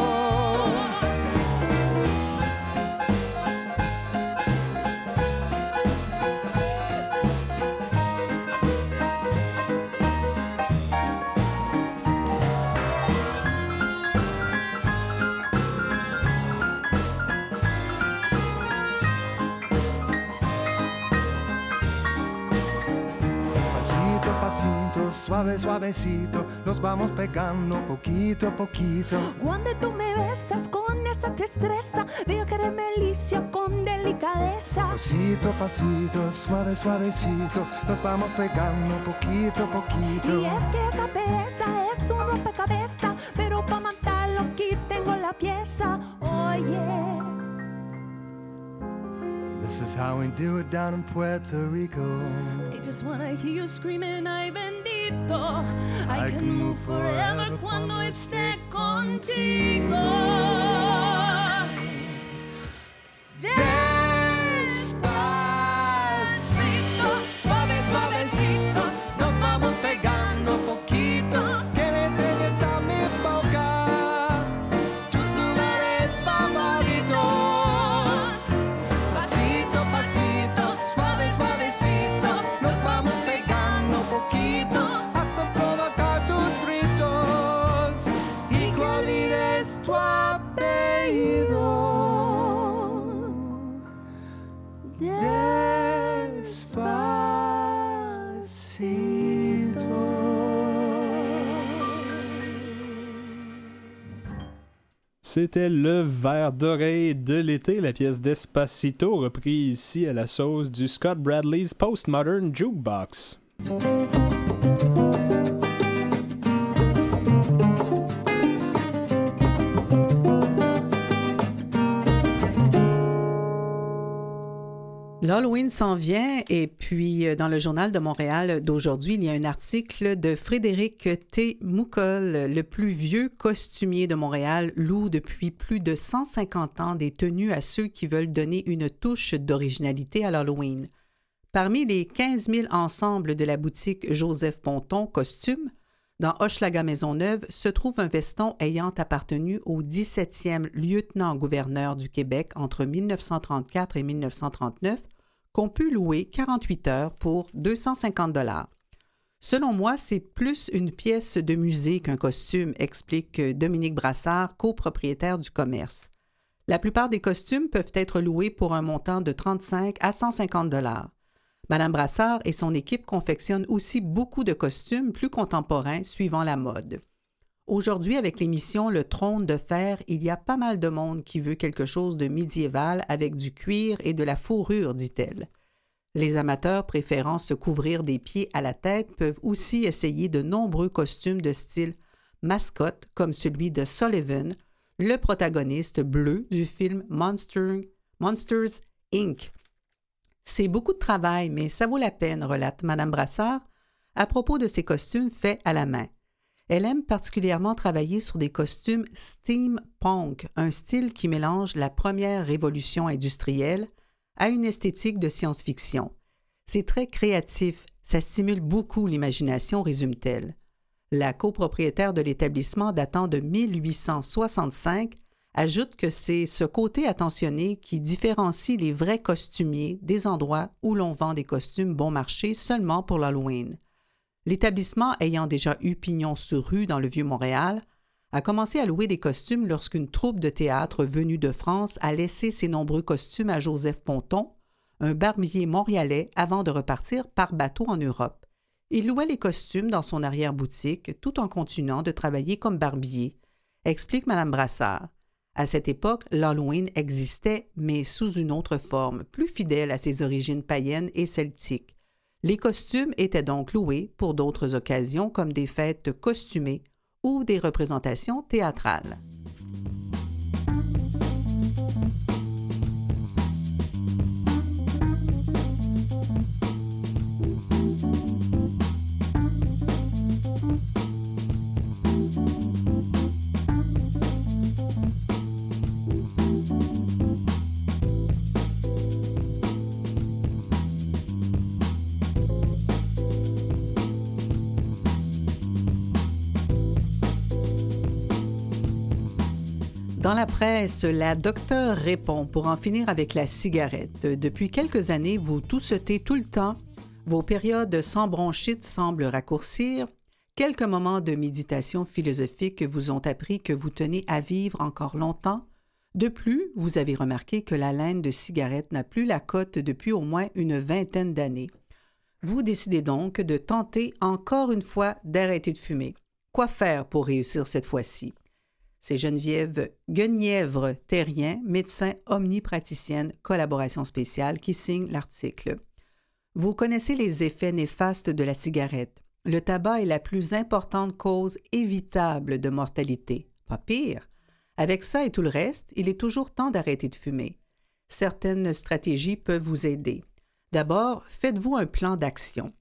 S5: suave, suavecito, nos vamos pegando poquito a poquito.
S6: Cuando tú me besas con esa destreza, veo que eres Melicia con delicadeza.
S5: Pasito, pasito, suave, suavecito, nos vamos pegando poquito a poquito.
S6: Y es que esa belleza es un rompecabezas, pero pa' matarlo aquí tengo la pieza. Oye.
S5: This is how we do it down in Puerto Rico.
S6: I just wanna hear you screaming, ay bendito. I can move forever cuando esté contigo.
S5: Despacito, suave, suavecito, nos vamos pegando poquito. Que le enseñes a mi boca tus lugares favoritos. Pasito, pasito, suave, suavecito, nos vamos pegando poquito hasta provocar tus gritos y que olvides tu apellido.
S2: C'était le verre d'oreille de l'été, la pièce Despacito, reprise ici à la sauce du Scott Bradley's Postmodern Jukebox.
S1: L'Halloween s'en vient et puis dans le Journal de Montréal d'aujourd'hui, il y a un article de Frédéric T. Moucol, le plus vieux costumier de Montréal, loue depuis plus de 150 ans des tenues à ceux qui veulent donner une touche d'originalité à l'Halloween. Parmi les 15 000 ensembles de la boutique Joseph Ponton Costumes, dans Hochelaga-Maisonneuve se trouve un veston ayant appartenu au 17e lieutenant-gouverneur du Québec entre 1934 et 1939, qu'on peut louer 48 heures pour 250 $. Selon moi, c'est plus une pièce de musée qu'un costume, explique Dominique Brassard, copropriétaire du commerce. La plupart des costumes peuvent être loués pour un montant de 35 à 150 $. Madame Brassard et son équipe confectionnent aussi beaucoup de costumes plus contemporains suivant la mode. Aujourd'hui, avec l'émission Le Trône de fer, il y a pas mal de monde qui veut quelque chose de médiéval avec du cuir et de la fourrure, dit-elle. Les amateurs préférant se couvrir des pieds à la tête peuvent aussi essayer de nombreux costumes de style mascotte, comme celui de Sullivan, le protagoniste bleu du film Monsters, Inc. C'est beaucoup de travail, mais ça vaut la peine, relate Madame Brassard, à propos de ses costumes faits à la main. Elle aime particulièrement travailler sur des costumes steampunk, un style qui mélange la première révolution industrielle à une esthétique de science-fiction. C'est très créatif, ça stimule beaucoup l'imagination, résume-t-elle. La copropriétaire de l'établissement datant de 1865 ajoute que c'est ce côté attentionné qui différencie les vrais costumiers des endroits où l'on vend des costumes bon marché seulement pour l'Halloween. L'établissement ayant déjà eu pignon sur rue dans le Vieux-Montréal, a commencé à louer des costumes lorsqu'une troupe de théâtre venue de France a laissé ses nombreux costumes à Joseph Ponton, un barbier montréalais, avant de repartir par bateau en Europe. Il louait les costumes dans son arrière-boutique tout en continuant de travailler comme barbier, explique Mme Brassard. À cette époque, l'Halloween existait, mais sous une autre forme, plus fidèle à ses origines païennes et celtiques. Les costumes étaient donc loués pour d'autres occasions comme des fêtes costumées ou des représentations théâtrales. Dans la presse, la docteure répond pour en finir avec la cigarette. Depuis quelques années, vous toussotez tout le temps. Vos périodes sans bronchite semblent raccourcir. Quelques moments de méditation philosophique vous ont appris que vous tenez à vivre encore longtemps. De plus, vous avez remarqué que la laine de cigarette n'a plus la cote depuis au moins une vingtaine d'années. Vous décidez donc de tenter encore une fois d'arrêter de fumer. Quoi faire pour réussir cette fois-ci? C'est Geneviève Guenièvre-Terrien, médecin omnipraticienne, collaboration spéciale, qui signe l'article. Vous connaissez les effets néfastes de la cigarette. Le tabac est la plus importante cause évitable de mortalité. Pas pire. Avec ça et tout le reste, il est toujours temps d'arrêter de fumer. Certaines stratégies peuvent vous aider. D'abord, faites-vous un plan d'action.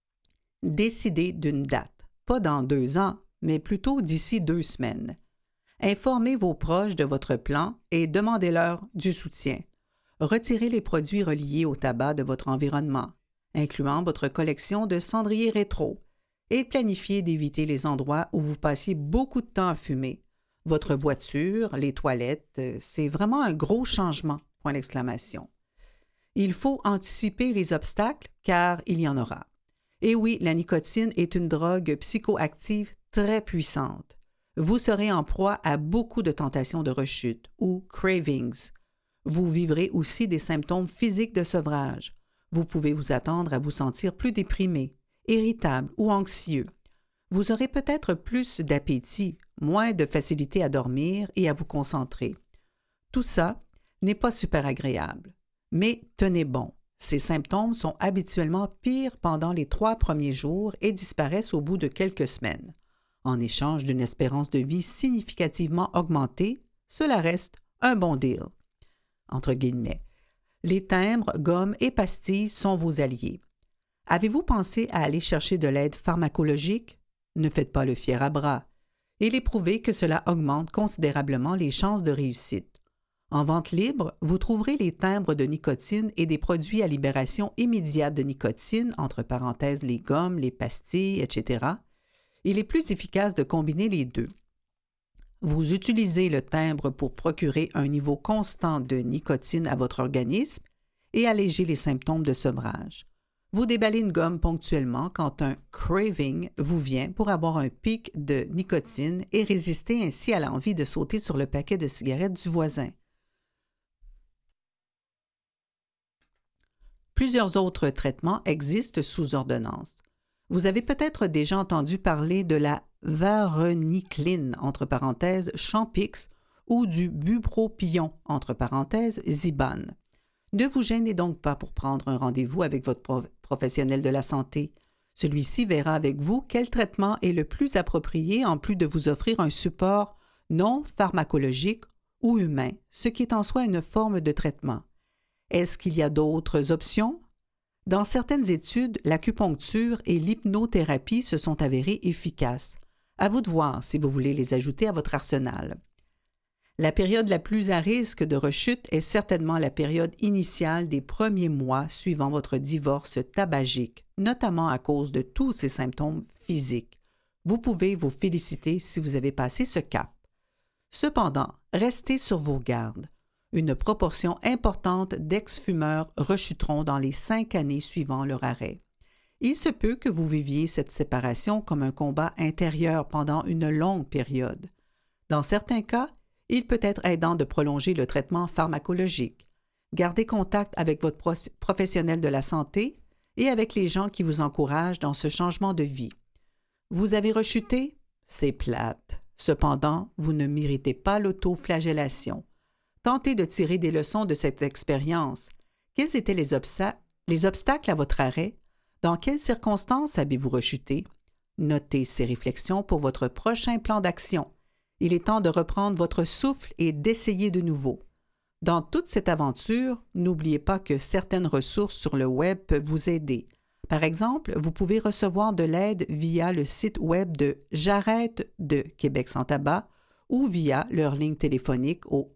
S1: Décidez d'une date, pas dans 2 ans, mais plutôt d'ici 2 semaines. Informez vos proches de votre plan et demandez-leur du soutien. Retirez les produits reliés au tabac de votre environnement, incluant votre collection de cendriers rétro, et planifiez d'éviter les endroits où vous passiez beaucoup de temps à fumer. Votre voiture, les toilettes, c'est vraiment un gros changement, point d'exclamation. Il faut anticiper les obstacles car il y en aura. Et oui, la nicotine est une drogue psychoactive très puissante. Vous serez en proie à beaucoup de tentations de rechute ou cravings. Vous vivrez aussi des symptômes physiques de sevrage. Vous pouvez vous attendre à vous sentir plus déprimé, irritable ou anxieux. Vous aurez peut-être plus d'appétit, moins de facilité à dormir et à vous concentrer. Tout ça n'est pas super agréable. Mais tenez bon, ces symptômes sont habituellement pires pendant les 3 premiers jours et disparaissent au bout de quelques semaines. En échange d'une espérance de vie significativement augmentée, cela reste un bon deal. Entre guillemets. Les timbres, gommes et pastilles sont vos alliés. Avez-vous pensé à aller chercher de l'aide pharmacologique? Ne faites pas le fier à bras. Il est prouvé que cela augmente considérablement les chances de réussite. En vente libre, vous trouverez les timbres de nicotine et des produits à libération immédiate de nicotine, entre parenthèses les gommes, les pastilles, etc. Il est plus efficace de combiner les deux. Vous utilisez le timbre pour procurer un niveau constant de nicotine à votre organisme et alléger les symptômes de sevrage. Vous déballez une gomme ponctuellement quand un craving vous vient pour avoir un pic de nicotine et résister ainsi à l'envie de sauter sur le paquet de cigarettes du voisin. Plusieurs autres traitements existent sous ordonnance. Vous avez peut-être déjà entendu parler de la varenicline, entre parenthèses, Champix, ou du bupropion, entre parenthèses, Ziban. Ne vous gênez donc pas pour prendre un rendez-vous avec votre professionnel de la santé. Celui-ci verra avec vous quel traitement est le plus approprié en plus de vous offrir un support non pharmacologique ou humain, ce qui est en soi une forme de traitement. Est-ce qu'il y a d'autres options? Dans certaines études, l'acupuncture et l'hypnothérapie se sont avérées efficaces. À vous de voir si vous voulez les ajouter à votre arsenal. La période la plus à risque de rechute est certainement la période initiale des premiers mois suivant votre divorce tabagique, notamment à cause de tous ces symptômes physiques. Vous pouvez vous féliciter si vous avez passé ce cap. Cependant, restez sur vos gardes. Une proportion importante d'ex-fumeurs rechuteront dans les 5 années suivant leur arrêt. Il se peut que vous viviez cette séparation comme un combat intérieur pendant une longue période. Dans certains cas, il peut être aidant de prolonger le traitement pharmacologique. Gardez contact avec votre professionnel de la santé et avec les gens qui vous encouragent dans ce changement de vie. Vous avez rechuté? C'est plate. Cependant, vous ne méritez pas l'autoflagellation. Tentez de tirer des leçons de cette expérience. Quels étaient les obstacles à votre arrêt? Dans quelles circonstances avez-vous rechuté? Notez ces réflexions pour votre prochain plan d'action. Il est temps de reprendre votre souffle et d'essayer de nouveau. Dans toute cette aventure, n'oubliez pas que certaines ressources sur le web peuvent vous aider. Par exemple, vous pouvez recevoir de l'aide via le site web de J'arrête de Québec sans tabac ou via leur ligne téléphonique au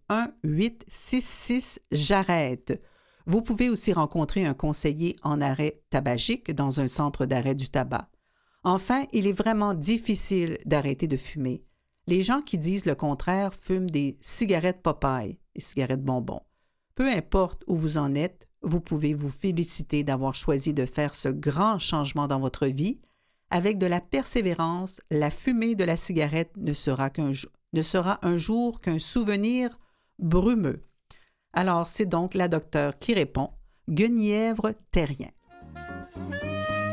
S1: 1-866-JARRête. Vous pouvez aussi rencontrer un conseiller en arrêt tabagique dans un centre d'arrêt du tabac. Enfin, il est vraiment difficile d'arrêter de fumer. Les gens qui disent le contraire fument des cigarettes Popeye, des cigarettes bonbons. Peu importe où vous en êtes, vous pouvez vous féliciter d'avoir choisi de faire ce grand changement dans votre vie. Avec de la persévérance, la fumée de la cigarette ne sera un jour qu'un souvenir brumeux. Alors, c'est donc la docteure qui répond, Guenièvre-Terrien.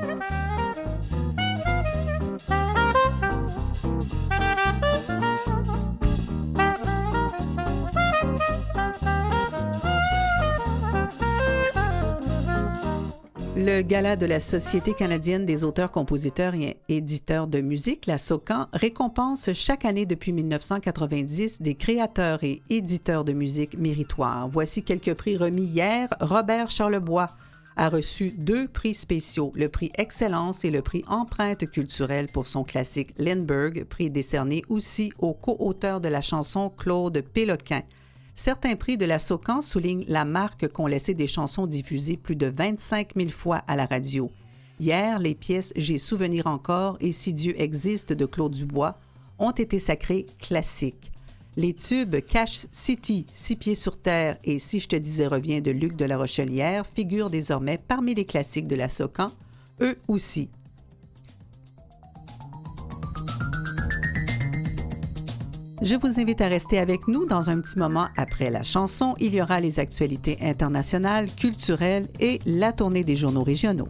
S1: Le gala de la Société canadienne des auteurs, compositeurs et éditeurs de musique, la SOCAN, récompense chaque année depuis 1990 des créateurs et éditeurs de musique méritoires. Voici quelques prix remis hier. Robert Charlebois a reçu 2 prix spéciaux, le prix Excellence et le prix Empreinte culturelle pour son classique Lindbergh, prix décerné aussi au co-auteur de la chanson Claude Péloquin. Certains prix de la SOCAN soulignent la marque qu'ont laissé des chansons diffusées plus de 25 000 fois à la radio. Hier, les pièces J'ai souvenir encore et Si Dieu existe de Claude Dubois ont été sacrées classiques. Les tubes Cash City, 6 pieds sur terre et Si je te disais reviens de Luc de la Rochelière figurent désormais parmi les classiques de la SOCAN, eux aussi. Je vous invite à rester avec nous dans un petit moment après la chanson. Il y aura les actualités internationales, culturelles et la tournée des journaux régionaux.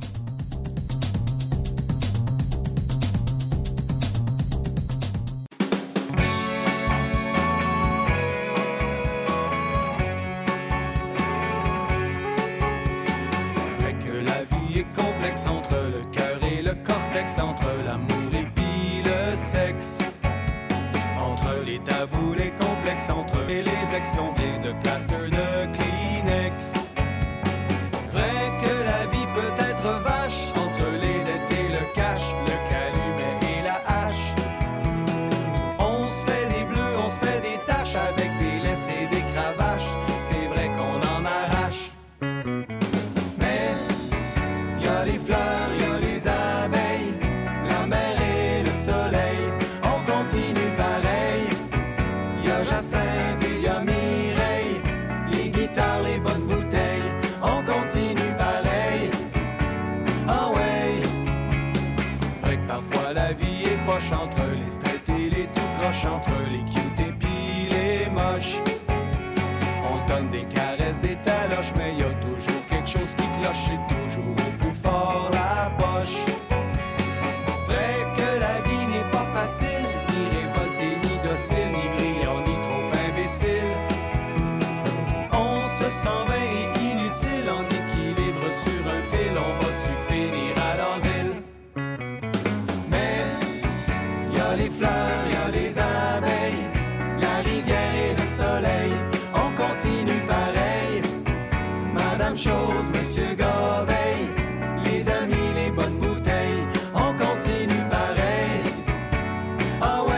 S7: Vrai que la vie est complexe entre le cœur et le cortex, entre l'amour et puis le sexe. Entre les tabous, les complexes, entre les ex, combien de plasters, de Kleenex. Vrai que la vie peut être vache, entre les dettes et le cash, le calumet et la hache. On se fait des bleus, on se fait des taches, avec des laisses et des cravaches, c'est vrai qu'on en arrache. Mais y a les fleurs, y a les abeilles, la mer et le soleil, on continue pareil. Y a Jacinthe et y a Mireille, les guitares, les bonnes bouteilles, on continue pareil. Ah ouais. Vrai que parfois la vie est poche, entre les straight et les tout croches, entre les cute et puis les moches. On se donne des caresses, des taloches, mais y a toujours quelque chose qui cloche, c'est toujours au plus fort la poche. Vrai que la vie n'est pas facile, ni révolté, ni docile, ni brillant, ni trop imbécile. On se sent vain et inutile, en équilibre sur un fil, on va-tu finir à l'asile? Mais y a les fleurs, y a les abeilles, la rivière et le soleil, on continue pareil. Madame Chose, Monsieur Gobeil, les amis, les bonnes bouteilles, on continue pareil. Ah ouais.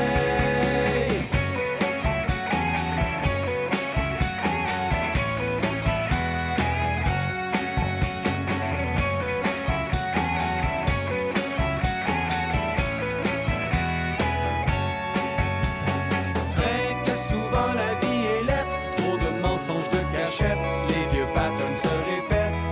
S7: Vrai que souvent la vie est laite, trop de mensonges, de cachettes, les vieux patterns se répètent.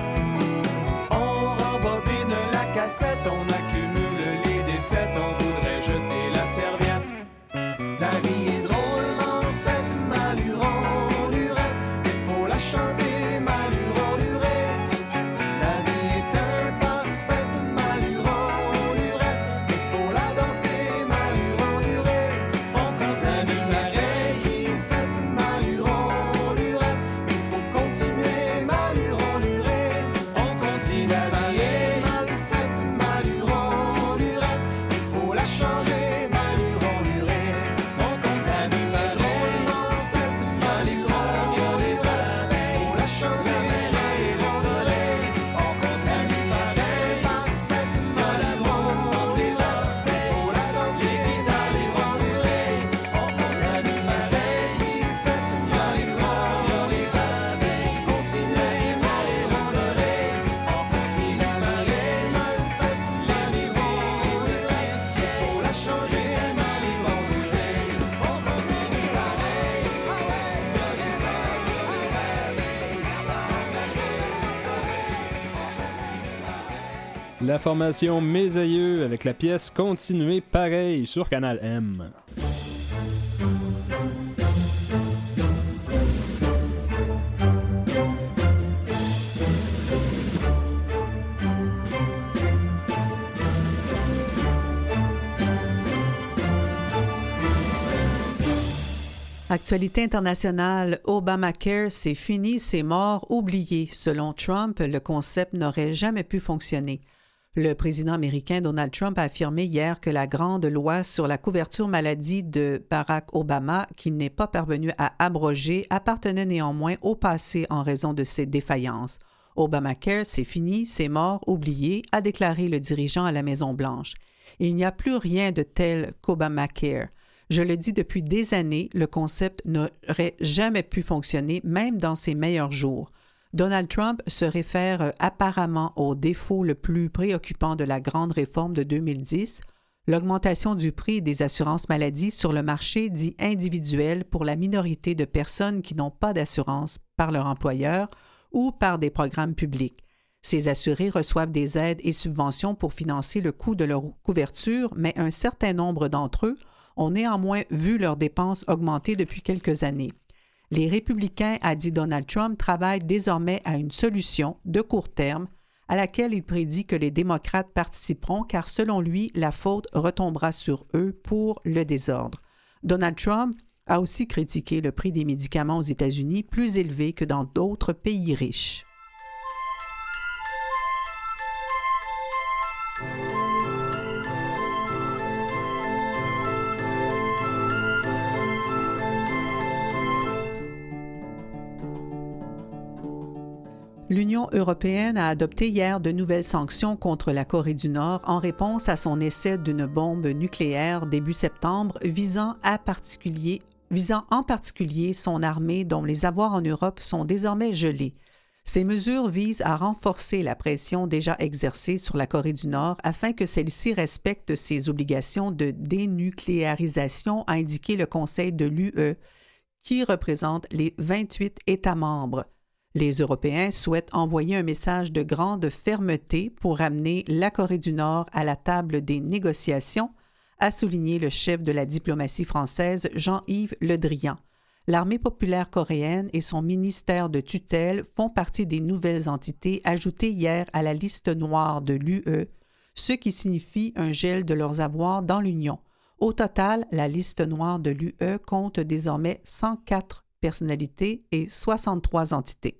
S7: On rembobine la cassette, on accumule les défaites, on voudrait jeter la serviette. La vie est drôlement faite, maluron, lurette, il faut la chanter, maluron, lurette. La vie est imparfaite, maluron, lurette, il faut la danser, maluron, lurette. On continue pareil, si faite, maluron, lurette, il faut continuer, maluron, lurette. On continue pareil, mal faite, maluron, lurette, il faut la changer, maluron, lurette. On continue pareil, drôlement faite, maluron, y a les abeilles, faut la changer, maluron, soleil. On continue pareil, parfaite, maluron, sans des abeilles, faut la danser, les guitares, les bonnes bouteilles. On continue pareil, si faite, maluron, y a les abeilles, continuez, maluron, soleil. On continue pareil, mal faite, maluron, il faut la changer, maluron, bouteille. On continue pareil,
S2: La formation Mes Aïeux avec la pièce Continuer pareil sur Canal M.
S1: Actualité internationale, Obamacare, c'est fini, c'est mort, oublié. Selon Trump, le concept n'aurait jamais pu fonctionner. Le président américain Donald Trump a affirmé hier que la grande loi sur la couverture maladie de Barack Obama, qu'il n'est pas parvenu à abroger, appartenait néanmoins au passé en raison de ses défaillances. Obamacare, c'est fini, c'est mort, oublié, a déclaré le dirigeant à la Maison-Blanche. Il n'y a plus rien de tel qu'Obamacare. Je le dis depuis des années, le concept n'aurait jamais pu fonctionner, même dans ses meilleurs jours. Donald Trump se réfère apparemment au défaut le plus préoccupant de la grande réforme de 2010, l'augmentation du prix des assurances maladie sur le marché dit individuel pour la minorité de personnes qui n'ont pas d'assurance par leur employeur ou par des programmes publics. Ces assurés reçoivent des aides et subventions pour financer le coût de leur couverture, mais un certain nombre d'entre eux ont néanmoins vu leurs dépenses augmenter depuis quelques années. Les républicains, a dit Donald Trump, travaillent désormais à une solution de court terme à laquelle il prédit que les démocrates participeront car selon lui, la faute retombera sur eux pour le désordre. Donald Trump a aussi critiqué le prix des médicaments aux États-Unis plus élevé que dans d'autres pays riches. L'Union européenne a adopté hier de nouvelles sanctions contre la Corée du Nord en réponse à son essai d'une bombe nucléaire début septembre visant en particulier son armée dont les avoirs en Europe sont désormais gelés. Ces mesures visent à renforcer la pression déjà exercée sur la Corée du Nord afin que celle-ci respecte ses obligations de dénucléarisation, a indiqué le Conseil de l'UE, qui représente les 28 États membres. Les Européens souhaitent envoyer un message de grande fermeté pour amener la Corée du Nord à la table des négociations, a souligné le chef de la diplomatie française Jean-Yves Le Drian. L'Armée populaire coréenne et son ministère de tutelle font partie des nouvelles entités ajoutées hier à la liste noire de l'UE, ce qui signifie un gel de leurs avoirs dans l'Union. Au total, la liste noire de l'UE compte désormais 104 personnalités et 63 entités.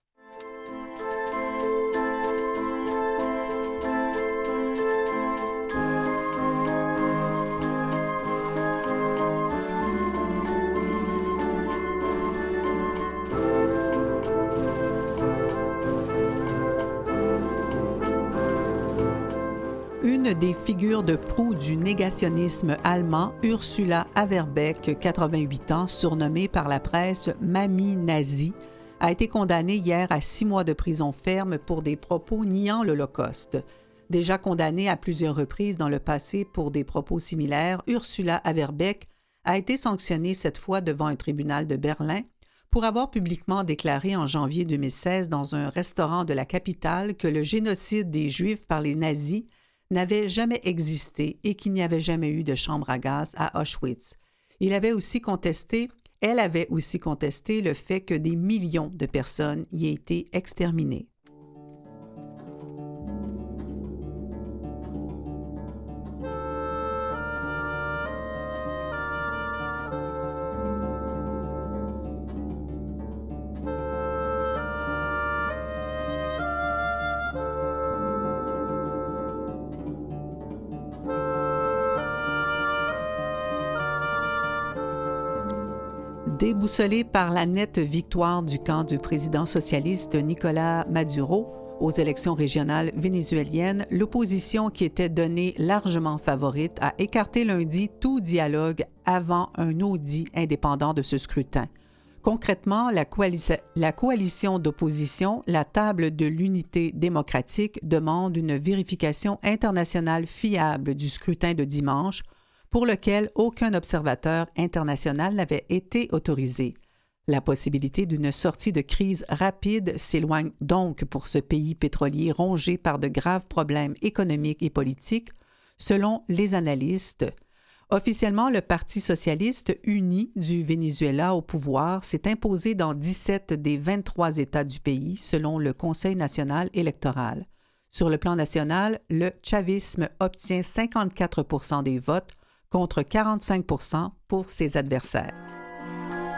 S1: Une des figures de proue du négationnisme allemand, Ursula Averbeck, 88 ans, surnommée par la presse « Mamie nazie », a été condamnée hier à 6 mois de prison ferme pour des propos niant l'Holocauste. Déjà condamnée à plusieurs reprises dans le passé pour des propos similaires, Ursula Averbeck a été sanctionnée cette fois devant un tribunal de Berlin pour avoir publiquement déclaré en janvier 2016 dans un restaurant de la capitale que le génocide des Juifs par les nazis n'avait jamais existé et qu'il n'y avait jamais eu de chambre à gaz à Auschwitz. Elle avait aussi contesté le fait que des millions de personnes y aient été exterminées. Déboussolé par la nette victoire du camp du président socialiste Nicolás Maduro aux élections régionales vénézuéliennes, l'opposition qui était donnée largement favorite a écarté lundi tout dialogue avant un audit indépendant de ce scrutin. Concrètement, la coalition d'opposition, la Table de l'Unité démocratique, demande une vérification internationale fiable du scrutin de dimanche, pour lequel aucun observateur international n'avait été autorisé. La possibilité d'une sortie de crise rapide s'éloigne donc pour ce pays pétrolier rongé par de graves problèmes économiques et politiques, selon les analystes. Officiellement, le Parti socialiste uni du Venezuela au pouvoir s'est imposé dans 17 des 23 États du pays, selon le Conseil national électoral. Sur le plan national, le chavisme obtient 54% des votes, contre 45% pour ses adversaires.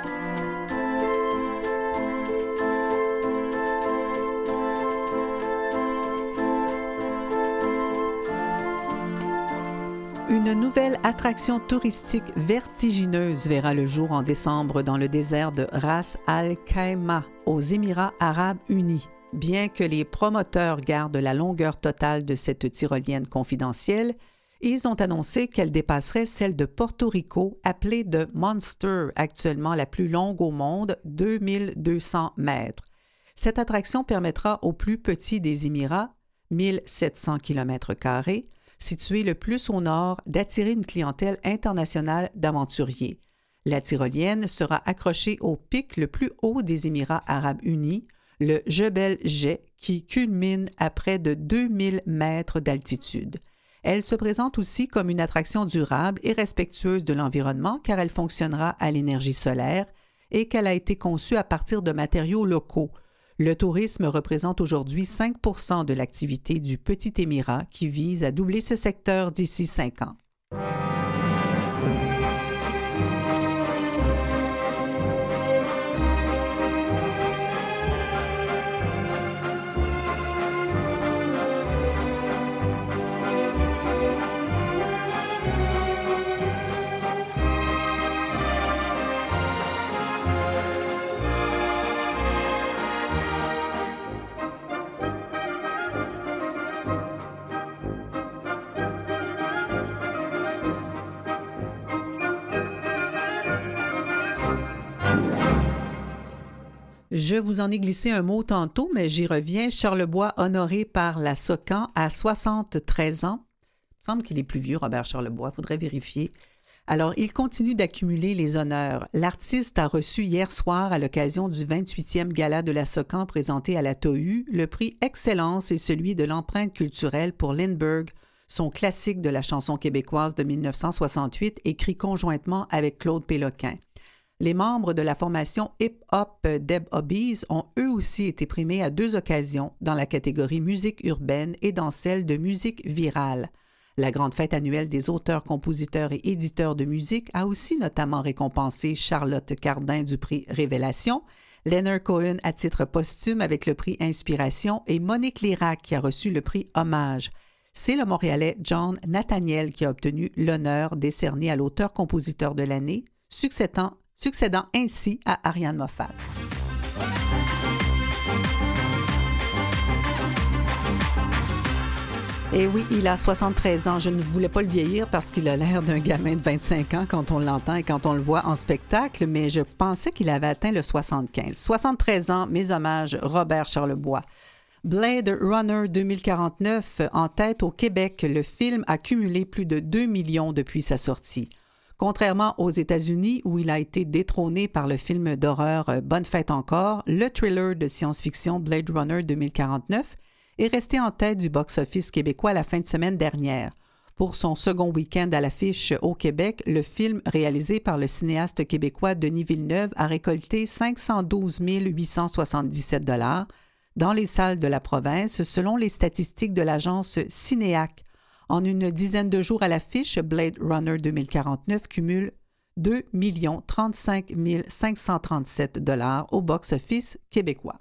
S1: Une nouvelle attraction touristique vertigineuse verra le jour en décembre dans le désert de Ras Al Khaimah, aux Émirats arabes unis. Bien que les promoteurs gardent la longueur totale de cette tyrolienne confidentielle, ils ont annoncé qu'elle dépasserait celle de Porto Rico, appelée The Monster, actuellement la plus longue au monde, 2200 mètres. Cette attraction permettra au plus petit des Émirats, 1700 km², situé le plus au nord, d'attirer une clientèle internationale d'aventuriers. La tyrolienne sera accrochée au pic le plus haut des Émirats arabes unis, le Jebel Jais, qui culmine à près de 2000 mètres d'altitude. Elle se présente aussi comme une attraction durable et respectueuse de l'environnement car elle fonctionnera à l'énergie solaire et qu'elle a été conçue à partir de matériaux locaux. Le tourisme représente aujourd'hui 5 % de l'activité du Petit Émirat qui vise à doubler ce secteur d'ici 5 ans. Je vous en ai glissé un mot tantôt, mais j'y reviens. Charlebois honoré par la SOCAN à 73 ans. Il me semble qu'il est plus vieux, Robert Charlebois. Il faudrait vérifier. Alors, il continue d'accumuler les honneurs. L'artiste a reçu hier soir, à l'occasion du 28e gala de la SOCAN présenté à la TOU, le prix Excellence et celui de l'empreinte culturelle pour Lindbergh, son classique de la chanson québécoise de 1968, écrit conjointement avec Claude Péloquin. Les membres de la formation hip-hop Deb Hobbies ont eux aussi été primés à 2 occasions dans la catégorie musique urbaine et dans celle de musique virale. La grande fête annuelle des auteurs, compositeurs et éditeurs de musique a aussi notamment récompensé Charlotte Cardin du prix Révélation, Leonard Cohen à titre posthume avec le prix Inspiration et Monique Lérac qui a reçu le prix Hommage. C'est le Montréalais John Nathaniel qui a obtenu l'honneur décerné à l'auteur-compositeur de l'année, succédant ainsi à Ariane Moffat. Et oui, il a 73 ans. Je ne voulais pas le vieillir parce qu'il a l'air d'un gamin de 25 ans quand on l'entend et quand on le voit en spectacle, mais je pensais qu'il avait atteint le 75. 73 ans, mes hommages, Robert Charlebois. Blade Runner 2049 en tête au Québec. Le film a cumulé plus de 2 millions depuis sa sortie. Contrairement aux États-Unis, où il a été détrôné par le film d'horreur Bonne fête encore, le thriller de science-fiction Blade Runner 2049 est resté en tête du box-office québécois la fin de semaine dernière. Pour son second week-end à l'affiche au Québec, le film réalisé par le cinéaste québécois Denis Villeneuve a récolté 512 877 $ dans les salles de la province, selon les statistiques de l'agence Cinéac. En une dizaine de jours à l'affiche, Blade Runner 2049 cumule 2 035 537 $ au box-office québécois.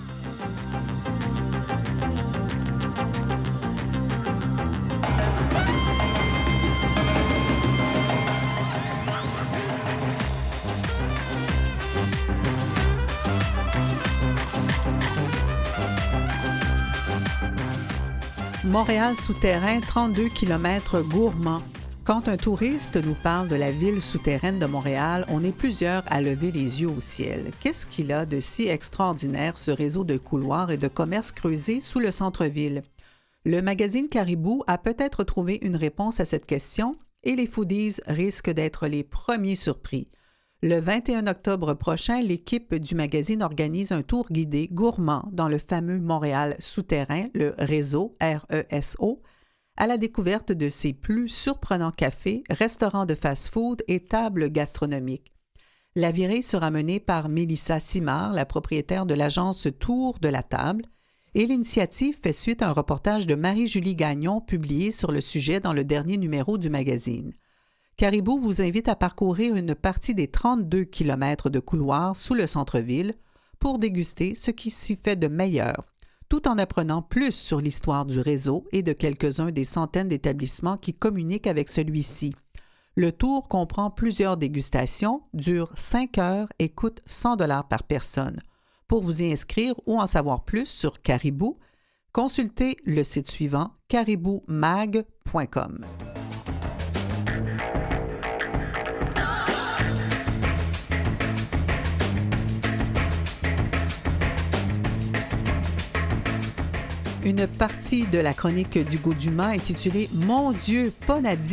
S1: Montréal souterrain, 32 km gourmand. Quand un touriste nous parle de la ville souterraine de Montréal, on est plusieurs à lever les yeux au ciel. Qu'est-ce qu'il a de si extraordinaire ce réseau de couloirs et de commerces creusés sous le centre-ville? Le magazine Caribou a peut-être trouvé une réponse à cette question et les foodies risquent d'être les premiers surpris. Le 21 octobre prochain, l'équipe du magazine organise un tour guidé gourmand dans le fameux Montréal souterrain, le réseau RESO, à la découverte de ses plus surprenants cafés, restaurants de fast-food et tables gastronomiques. La virée sera menée par Mélissa Simard, la propriétaire de l'agence Tour de la Table, et l'initiative fait suite à un reportage de Marie-Julie Gagnon publié sur le sujet dans le dernier numéro du magazine. Caribou vous invite à parcourir une partie des 32 km de couloirs sous le centre-ville pour déguster ce qui s'y fait de meilleur, tout en apprenant plus sur l'histoire du réseau et de quelques-uns des centaines d'établissements qui communiquent avec celui-ci. Le tour comprend plusieurs dégustations, dure 5 heures et coûte 100 $ par personne. Pour vous y inscrire ou en savoir plus sur Caribou, consultez le site suivant caribou-mag.com. Une partie de la chronique d'Hugo Dumas intitulée « Mon Dieu, pas Nadine !»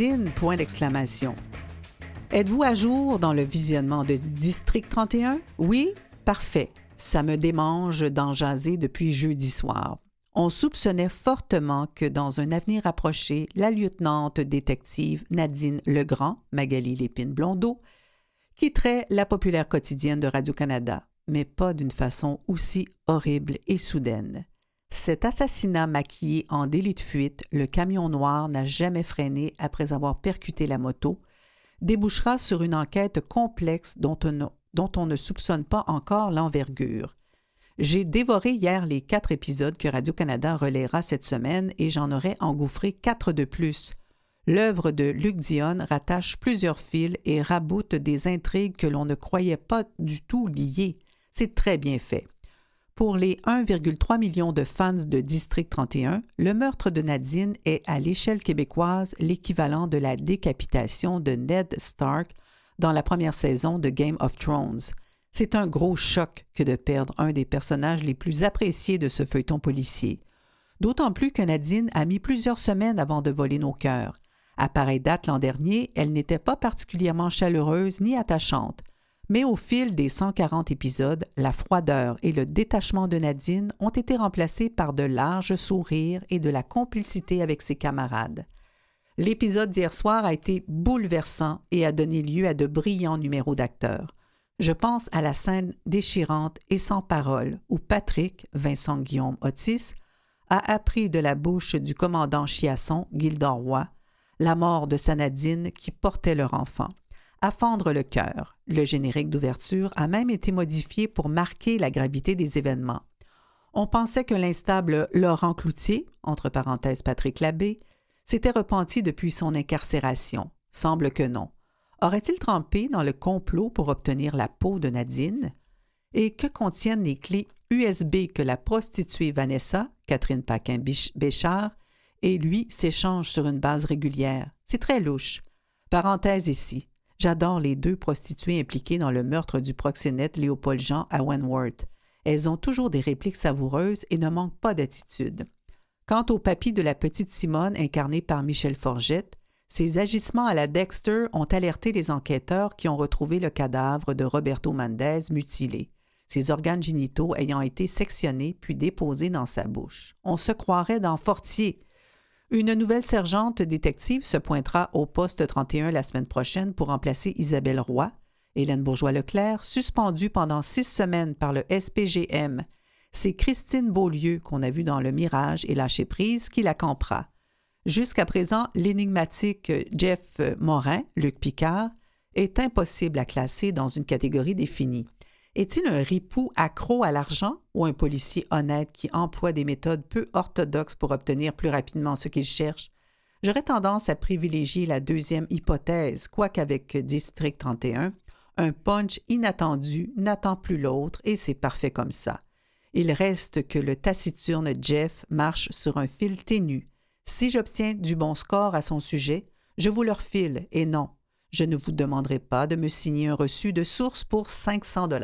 S1: Êtes-vous à jour dans le visionnement de District 31? Oui? Parfait. Ça me démange d'en jaser depuis jeudi soir. On soupçonnait fortement que dans un avenir approché, la lieutenante détective Nadine Legrand, Magali Lépine-Blondeau, quitterait la populaire quotidienne de Radio-Canada, mais pas d'une façon aussi horrible et soudaine. Cet assassinat maquillé en délit de fuite, le camion noir n'a jamais freiné après avoir percuté la moto, débouchera sur une enquête complexe dont on ne soupçonne pas encore l'envergure. J'ai dévoré hier les 4 épisodes que Radio-Canada relaiera cette semaine et j'en aurais engouffré 4 de plus. L'œuvre de Luc Dionne rattache plusieurs fils et raboute des intrigues que l'on ne croyait pas du tout liées. C'est très bien fait. Pour les 1,3 million de fans de District 31, le meurtre de Nadine est à l'échelle québécoise l'équivalent de la décapitation de Ned Stark dans la première saison de Game of Thrones. C'est un gros choc que de perdre un des personnages les plus appréciés de ce feuilleton policier. D'autant plus que Nadine a mis plusieurs semaines avant de voler nos cœurs. À pareille date l'an dernier, elle n'était pas particulièrement chaleureuse ni attachante. Mais au fil des 140 épisodes, la froideur et le détachement de Nadine ont été remplacés par de larges sourires et de la complicité avec ses camarades. L'épisode d'hier soir a été bouleversant et a donné lieu à de brillants numéros d'acteurs. Je pense à la scène déchirante et sans parole où Patrick, Vincent-Guillaume Otis, a appris de la bouche du commandant Chiasson, Gildor Roy, la mort de sa Nadine qui portait leur enfant. À fendre le cœur, le générique d'ouverture a même été modifié pour marquer la gravité des événements. On pensait que l'instable Laurent Cloutier, entre parenthèses Patrick Labbé, s'était repenti depuis son incarcération. Semble que non. Aurait-il trempé dans le complot pour obtenir la peau de Nadine? Et que contiennent les clés USB que la prostituée Vanessa, Catherine Paquin-Béchard, et lui s'échangent sur une base régulière? C'est très louche. Parenthèse ici. J'adore les 2 prostituées impliquées dans le meurtre du proxénète Léopold Jean à Wentworth. Elles ont toujours des répliques savoureuses et ne manquent pas d'attitude. Quant au papy de la petite Simone, incarné par Michel Forgette, ses agissements à la Dexter ont alerté les enquêteurs qui ont retrouvé le cadavre de Roberto Mendez mutilé, ses organes génitaux ayant été sectionnés puis déposés dans sa bouche. On se croirait dans Fortier. Une nouvelle sergente détective se pointera au poste 31 la semaine prochaine pour remplacer Isabelle Roy, Hélène Bourgeois-Leclerc, suspendue pendant 6 semaines par le SPGM. C'est Christine Beaulieu, qu'on a vue dans Le Mirage et Lâcher prise, qui la campera. Jusqu'à présent, l'énigmatique Jeff Morin, Luc Picard, est impossible à classer dans une catégorie définie. Est-il un ripou accro à l'argent ou un policier honnête qui emploie des méthodes peu orthodoxes pour obtenir plus rapidement ce qu'il cherche? J'aurais tendance à privilégier la deuxième hypothèse, quoiqu'avec District 31, un punch inattendu n'attend plus l'autre et c'est parfait comme ça. Il reste que le taciturne Jeff marche sur un fil ténu. Si j'obtiens du bon score à son sujet, je vous le refile et non. Je ne vous demanderai pas de me signer un reçu de source pour 500 $.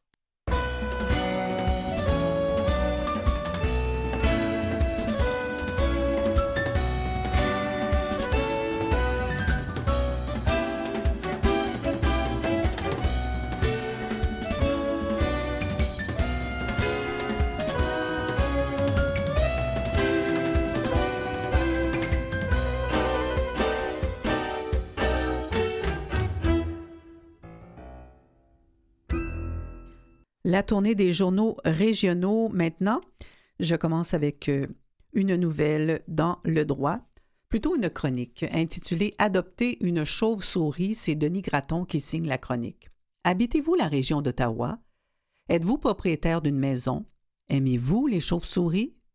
S1: La tournée des journaux régionaux maintenant. Je commence avec une nouvelle dans Le Droit, plutôt une chronique intitulée « Adopter une chauve-souris », c'est Denis Gratton qui signe la chronique. Habitez-vous la région d'Ottawa? Êtes-vous propriétaire d'une maison? Aimez-vous les chauves-souris?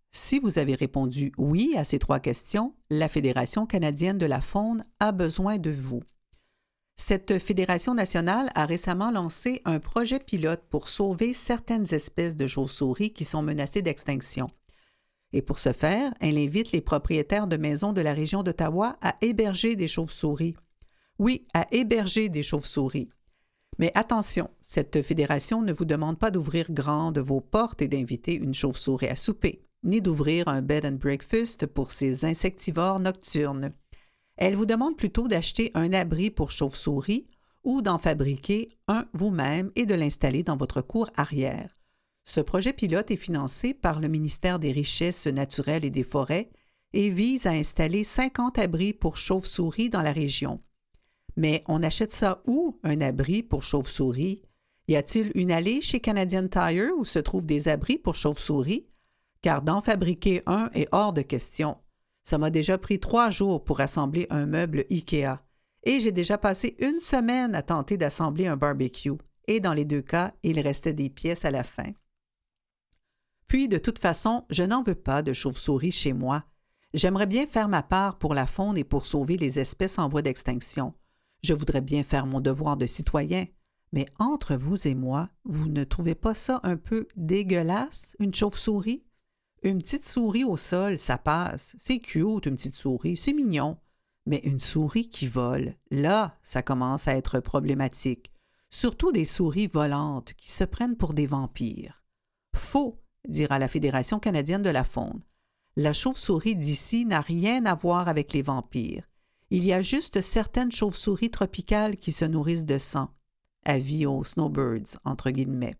S1: Si vous avez répondu oui à ces 3 questions, la Fédération canadienne de la faune a besoin de vous. Cette fédération nationale a récemment lancé un projet pilote pour sauver certaines espèces de chauves-souris qui sont menacées d'extinction. Et pour ce faire, elle invite les propriétaires de maisons de la région d'Ottawa à héberger des chauves-souris. Oui, à héberger des chauves-souris. Mais attention, cette fédération ne vous demande pas d'ouvrir grandes vos portes et d'inviter une chauve-souris à souper, ni d'ouvrir un bed and breakfast pour ces insectivores nocturnes. Elle vous demande plutôt d'acheter un abri pour chauves-souris ou d'en fabriquer un vous-même et de l'installer dans votre cour arrière. Ce projet pilote est financé par le ministère des Richesses naturelles et des Forêts et vise à installer 50 abris pour chauves-souris dans la région. Mais on achète ça où, un abri pour chauves-souris? Y a-t-il une allée chez Canadian Tire où se trouvent des abris pour chauves-souris? Car d'en fabriquer un est hors de question. Ça m'a déjà pris 3 jours pour assembler un meuble IKEA. Et j'ai déjà passé 1 semaine à tenter d'assembler un barbecue. Et dans les 2 cas, il restait des pièces à la fin. Puis, de toute façon, je n'en veux pas de chauves-souris chez moi. J'aimerais bien faire ma part pour la faune et pour sauver les espèces en voie d'extinction. Je voudrais bien faire mon devoir de citoyen. Mais entre vous et moi, vous ne trouvez pas ça un peu dégueulasse, une chauve-souris? Une petite souris au sol, ça passe. C'est cute, une petite souris, c'est mignon. Mais une souris qui vole, là, ça commence à être problématique. Surtout des souris volantes qui se prennent pour des vampires. Faux, dira la Fédération canadienne de la faune. La chauve-souris d'ici n'a rien à voir avec les vampires. Il y a juste certaines chauves-souris tropicales qui se nourrissent de sang. Avis aux snowbirds, entre guillemets.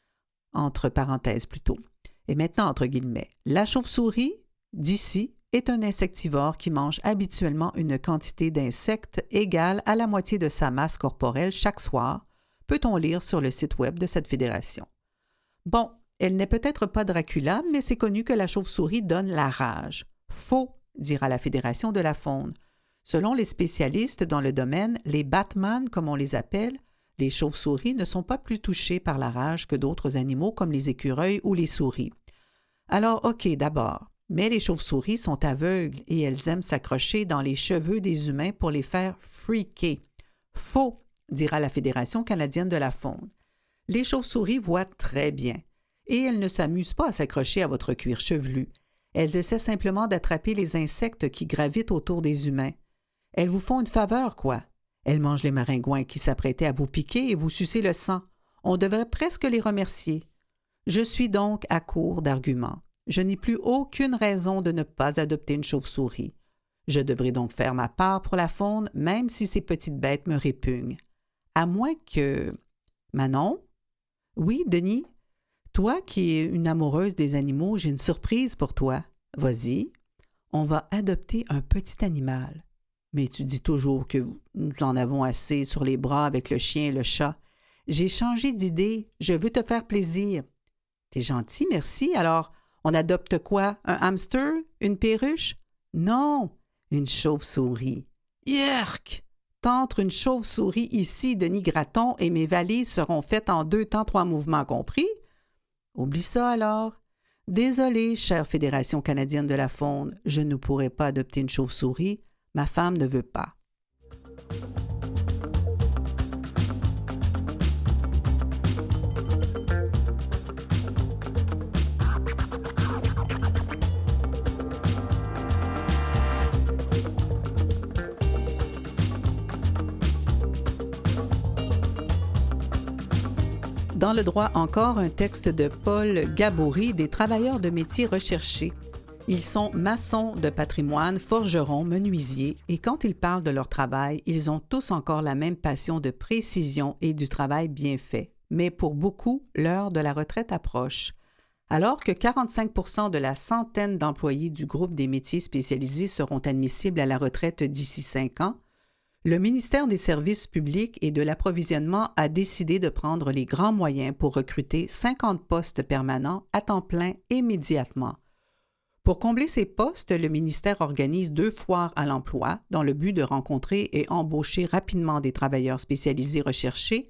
S1: Entre parenthèses plutôt. Et maintenant, entre guillemets, la chauve-souris d'ici est un insectivore qui mange habituellement une quantité d'insectes égale à la moitié de sa masse corporelle chaque soir, peut-on lire sur le site web de cette fédération. Bon, elle n'est peut-être pas Dracula, mais c'est connu que la chauve-souris donne la rage. Faux, dira la Fédération de la faune. Selon les spécialistes dans le domaine, les Batman, comme on les appelle, les chauves-souris ne sont pas plus touchés par la rage que d'autres animaux comme les écureuils ou les souris. Alors, OK, d'abord, mais les chauves-souris sont aveugles et elles aiment s'accrocher dans les cheveux des humains pour les faire freaker. Faux, dira la Fédération canadienne de la faune. Les chauves-souris voient très bien et elles ne s'amusent pas à s'accrocher à votre cuir chevelu. Elles essaient simplement d'attraper les insectes qui gravitent autour des humains. Elles vous font une faveur, quoi. Elles mangent les maringouins qui s'apprêtaient à vous piquer et vous sucer le sang. On devrait presque les remercier. Je suis donc à court d'arguments. Je n'ai plus aucune raison de ne pas adopter une chauve-souris. Je devrais donc faire ma part pour la faune, même si ces petites bêtes me répugnent. À moins que... Manon? Oui, Denis? Toi qui es une amoureuse des animaux, j'ai une surprise pour toi. Vas-y. On va adopter un petit animal. Mais tu dis toujours que nous en avons assez sur les bras avec le chien et le chat. J'ai changé d'idée. Je veux te faire plaisir. T'es gentil, merci. Alors, on adopte quoi? Un hamster? Une perruche? Non, une chauve-souris. Yerk! T'entres une chauve-souris ici, Denis Gratton, et mes valises seront faites en 2 temps 3 mouvements compris? Oublie ça alors. Désolée, chère Fédération canadienne de la faune, je ne pourrai pas adopter une chauve-souris. Ma femme ne veut pas. Dans le droit encore, un texte de Paul Gabory des travailleurs de métiers recherchés. Ils sont maçons de patrimoine, forgerons, menuisiers, et quand ils parlent de leur travail, ils ont tous encore la même passion de précision et du travail bien fait. Mais pour beaucoup, l'heure de la retraite approche. Alors que 45% de la centaine d'employés du groupe des métiers spécialisés seront admissibles à la retraite d'ici 5 ans, le ministère des Services publics et de l'Approvisionnement a décidé de prendre les grands moyens pour recruter 50 postes permanents à temps plein immédiatement. Pour combler ces postes, le ministère organise 2 foires à l'emploi dans le but de rencontrer et embaucher rapidement des travailleurs spécialisés recherchés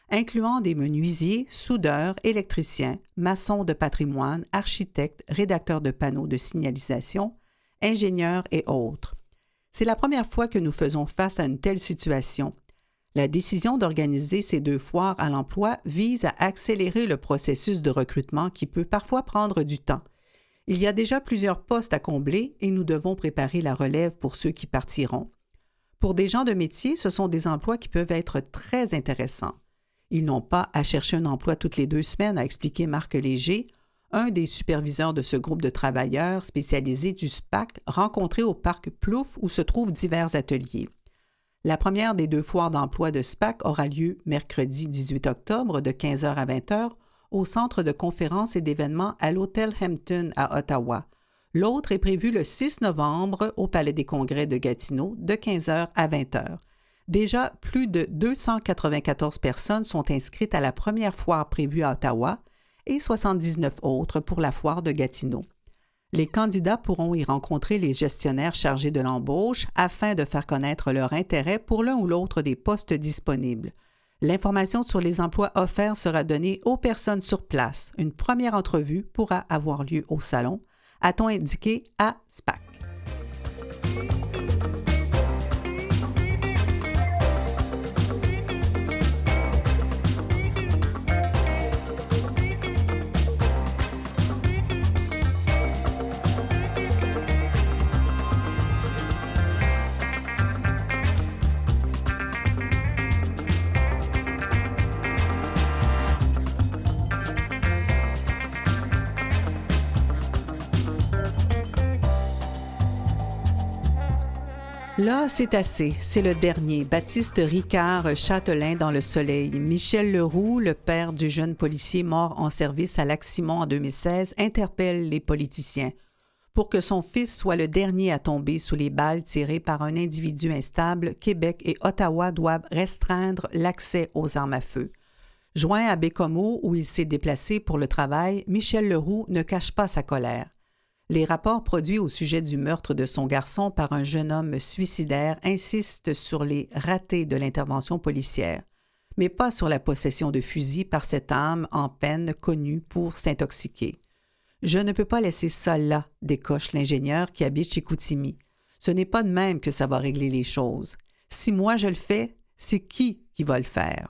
S1: incluant des menuisiers, soudeurs, électriciens, maçons de patrimoine, architectes, rédacteurs de panneaux de signalisation, ingénieurs et autres. C'est la première fois que nous faisons face à une telle situation. La décision d'organiser ces 2 foires à l'emploi vise à accélérer le processus de recrutement qui peut parfois prendre du temps. Il y a déjà plusieurs postes à combler et nous devons préparer la relève pour ceux qui partiront. Pour des gens de métier, ce sont des emplois qui peuvent être très intéressants. Ils n'ont pas à chercher un emploi toutes les 2 semaines, a expliqué Marc Léger, un des superviseurs de ce groupe de travailleurs spécialisés du SPAC rencontré au parc Plouf où se trouvent divers ateliers. La première des 2 foires d'emploi de SPAC aura lieu mercredi 18 octobre de 15h à 20h au centre de conférences et d'événements à l'Hôtel Hampton à Ottawa. L'autre est prévue le 6 novembre au Palais des Congrès de Gatineau de 15h à 20h. Déjà, plus de 294 personnes sont inscrites à la première foire prévue à Ottawa et 79 autres pour la foire de Gatineau. Les candidats pourront y rencontrer les gestionnaires chargés de l'embauche afin de faire connaître leur intérêt pour l'un ou l'autre des postes disponibles. L'information sur les emplois offerts sera donnée aux personnes sur place. Une première entrevue pourra avoir lieu au salon, a-t-on indiqué à SPAC. Là, c'est assez. C'est le dernier. Baptiste Ricard Châtelain dans le soleil. Michel Leroux, le père du jeune policier mort en service à Lac-Simon en 2016, interpelle les politiciens. Pour que son fils soit le dernier à tomber sous les balles tirées par un individu instable, Québec et Ottawa doivent restreindre l'accès aux armes à feu. Joint à Bécomo, où il s'est déplacé pour le travail, Michel Leroux ne cache pas sa colère. Les rapports produits au sujet du meurtre de son garçon par un jeune homme suicidaire insistent sur les ratés de l'intervention policière, mais pas sur la possession de fusils par cette âme en peine connue pour s'intoxiquer. « Je ne peux pas laisser ça là », décoche l'ingénieur qui habite chez Chicoutimi. « Ce n'est pas de même que ça va régler les choses. Si moi je le fais, c'est qui va le faire?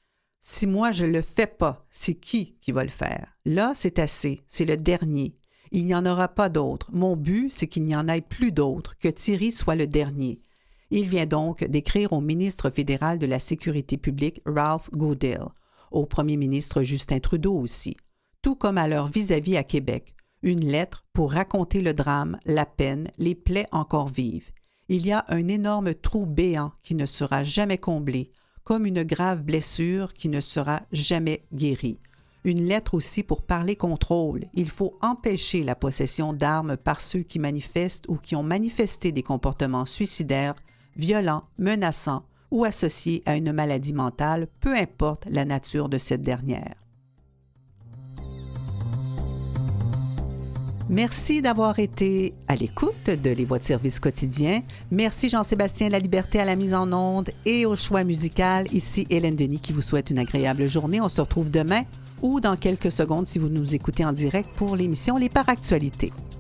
S1: Si moi je le fais pas, c'est qui va le faire? Là, c'est assez, c'est le dernier. Il n'y en aura pas d'autres. Mon but, c'est qu'il n'y en ait plus d'autres, que Thierry soit le dernier. » Il vient donc d'écrire au ministre fédéral de la Sécurité publique, Ralph Goodale, au premier ministre Justin Trudeau aussi, tout comme à leur vis-à-vis à Québec, une lettre pour raconter le drame, la peine, les plaies encore vives. Il y a un énorme trou béant qui ne sera jamais comblé, comme une grave blessure qui ne sera jamais guérie. Une lettre aussi pour parler contrôle. Il faut empêcher la possession d'armes par ceux qui manifestent ou qui ont manifesté des comportements suicidaires, violents, menaçants ou associés à une maladie mentale, peu importe la nature de cette dernière. Merci d'avoir été à l'écoute de Les Voix de service quotidien. Merci Jean-Sébastien Laliberté à la mise en onde et au choix musical. Ici Hélène Denis qui vous souhaite une agréable journée. On se retrouve demain ou dans quelques secondes si vous nous écoutez en direct pour l'émission Les Par Actualités.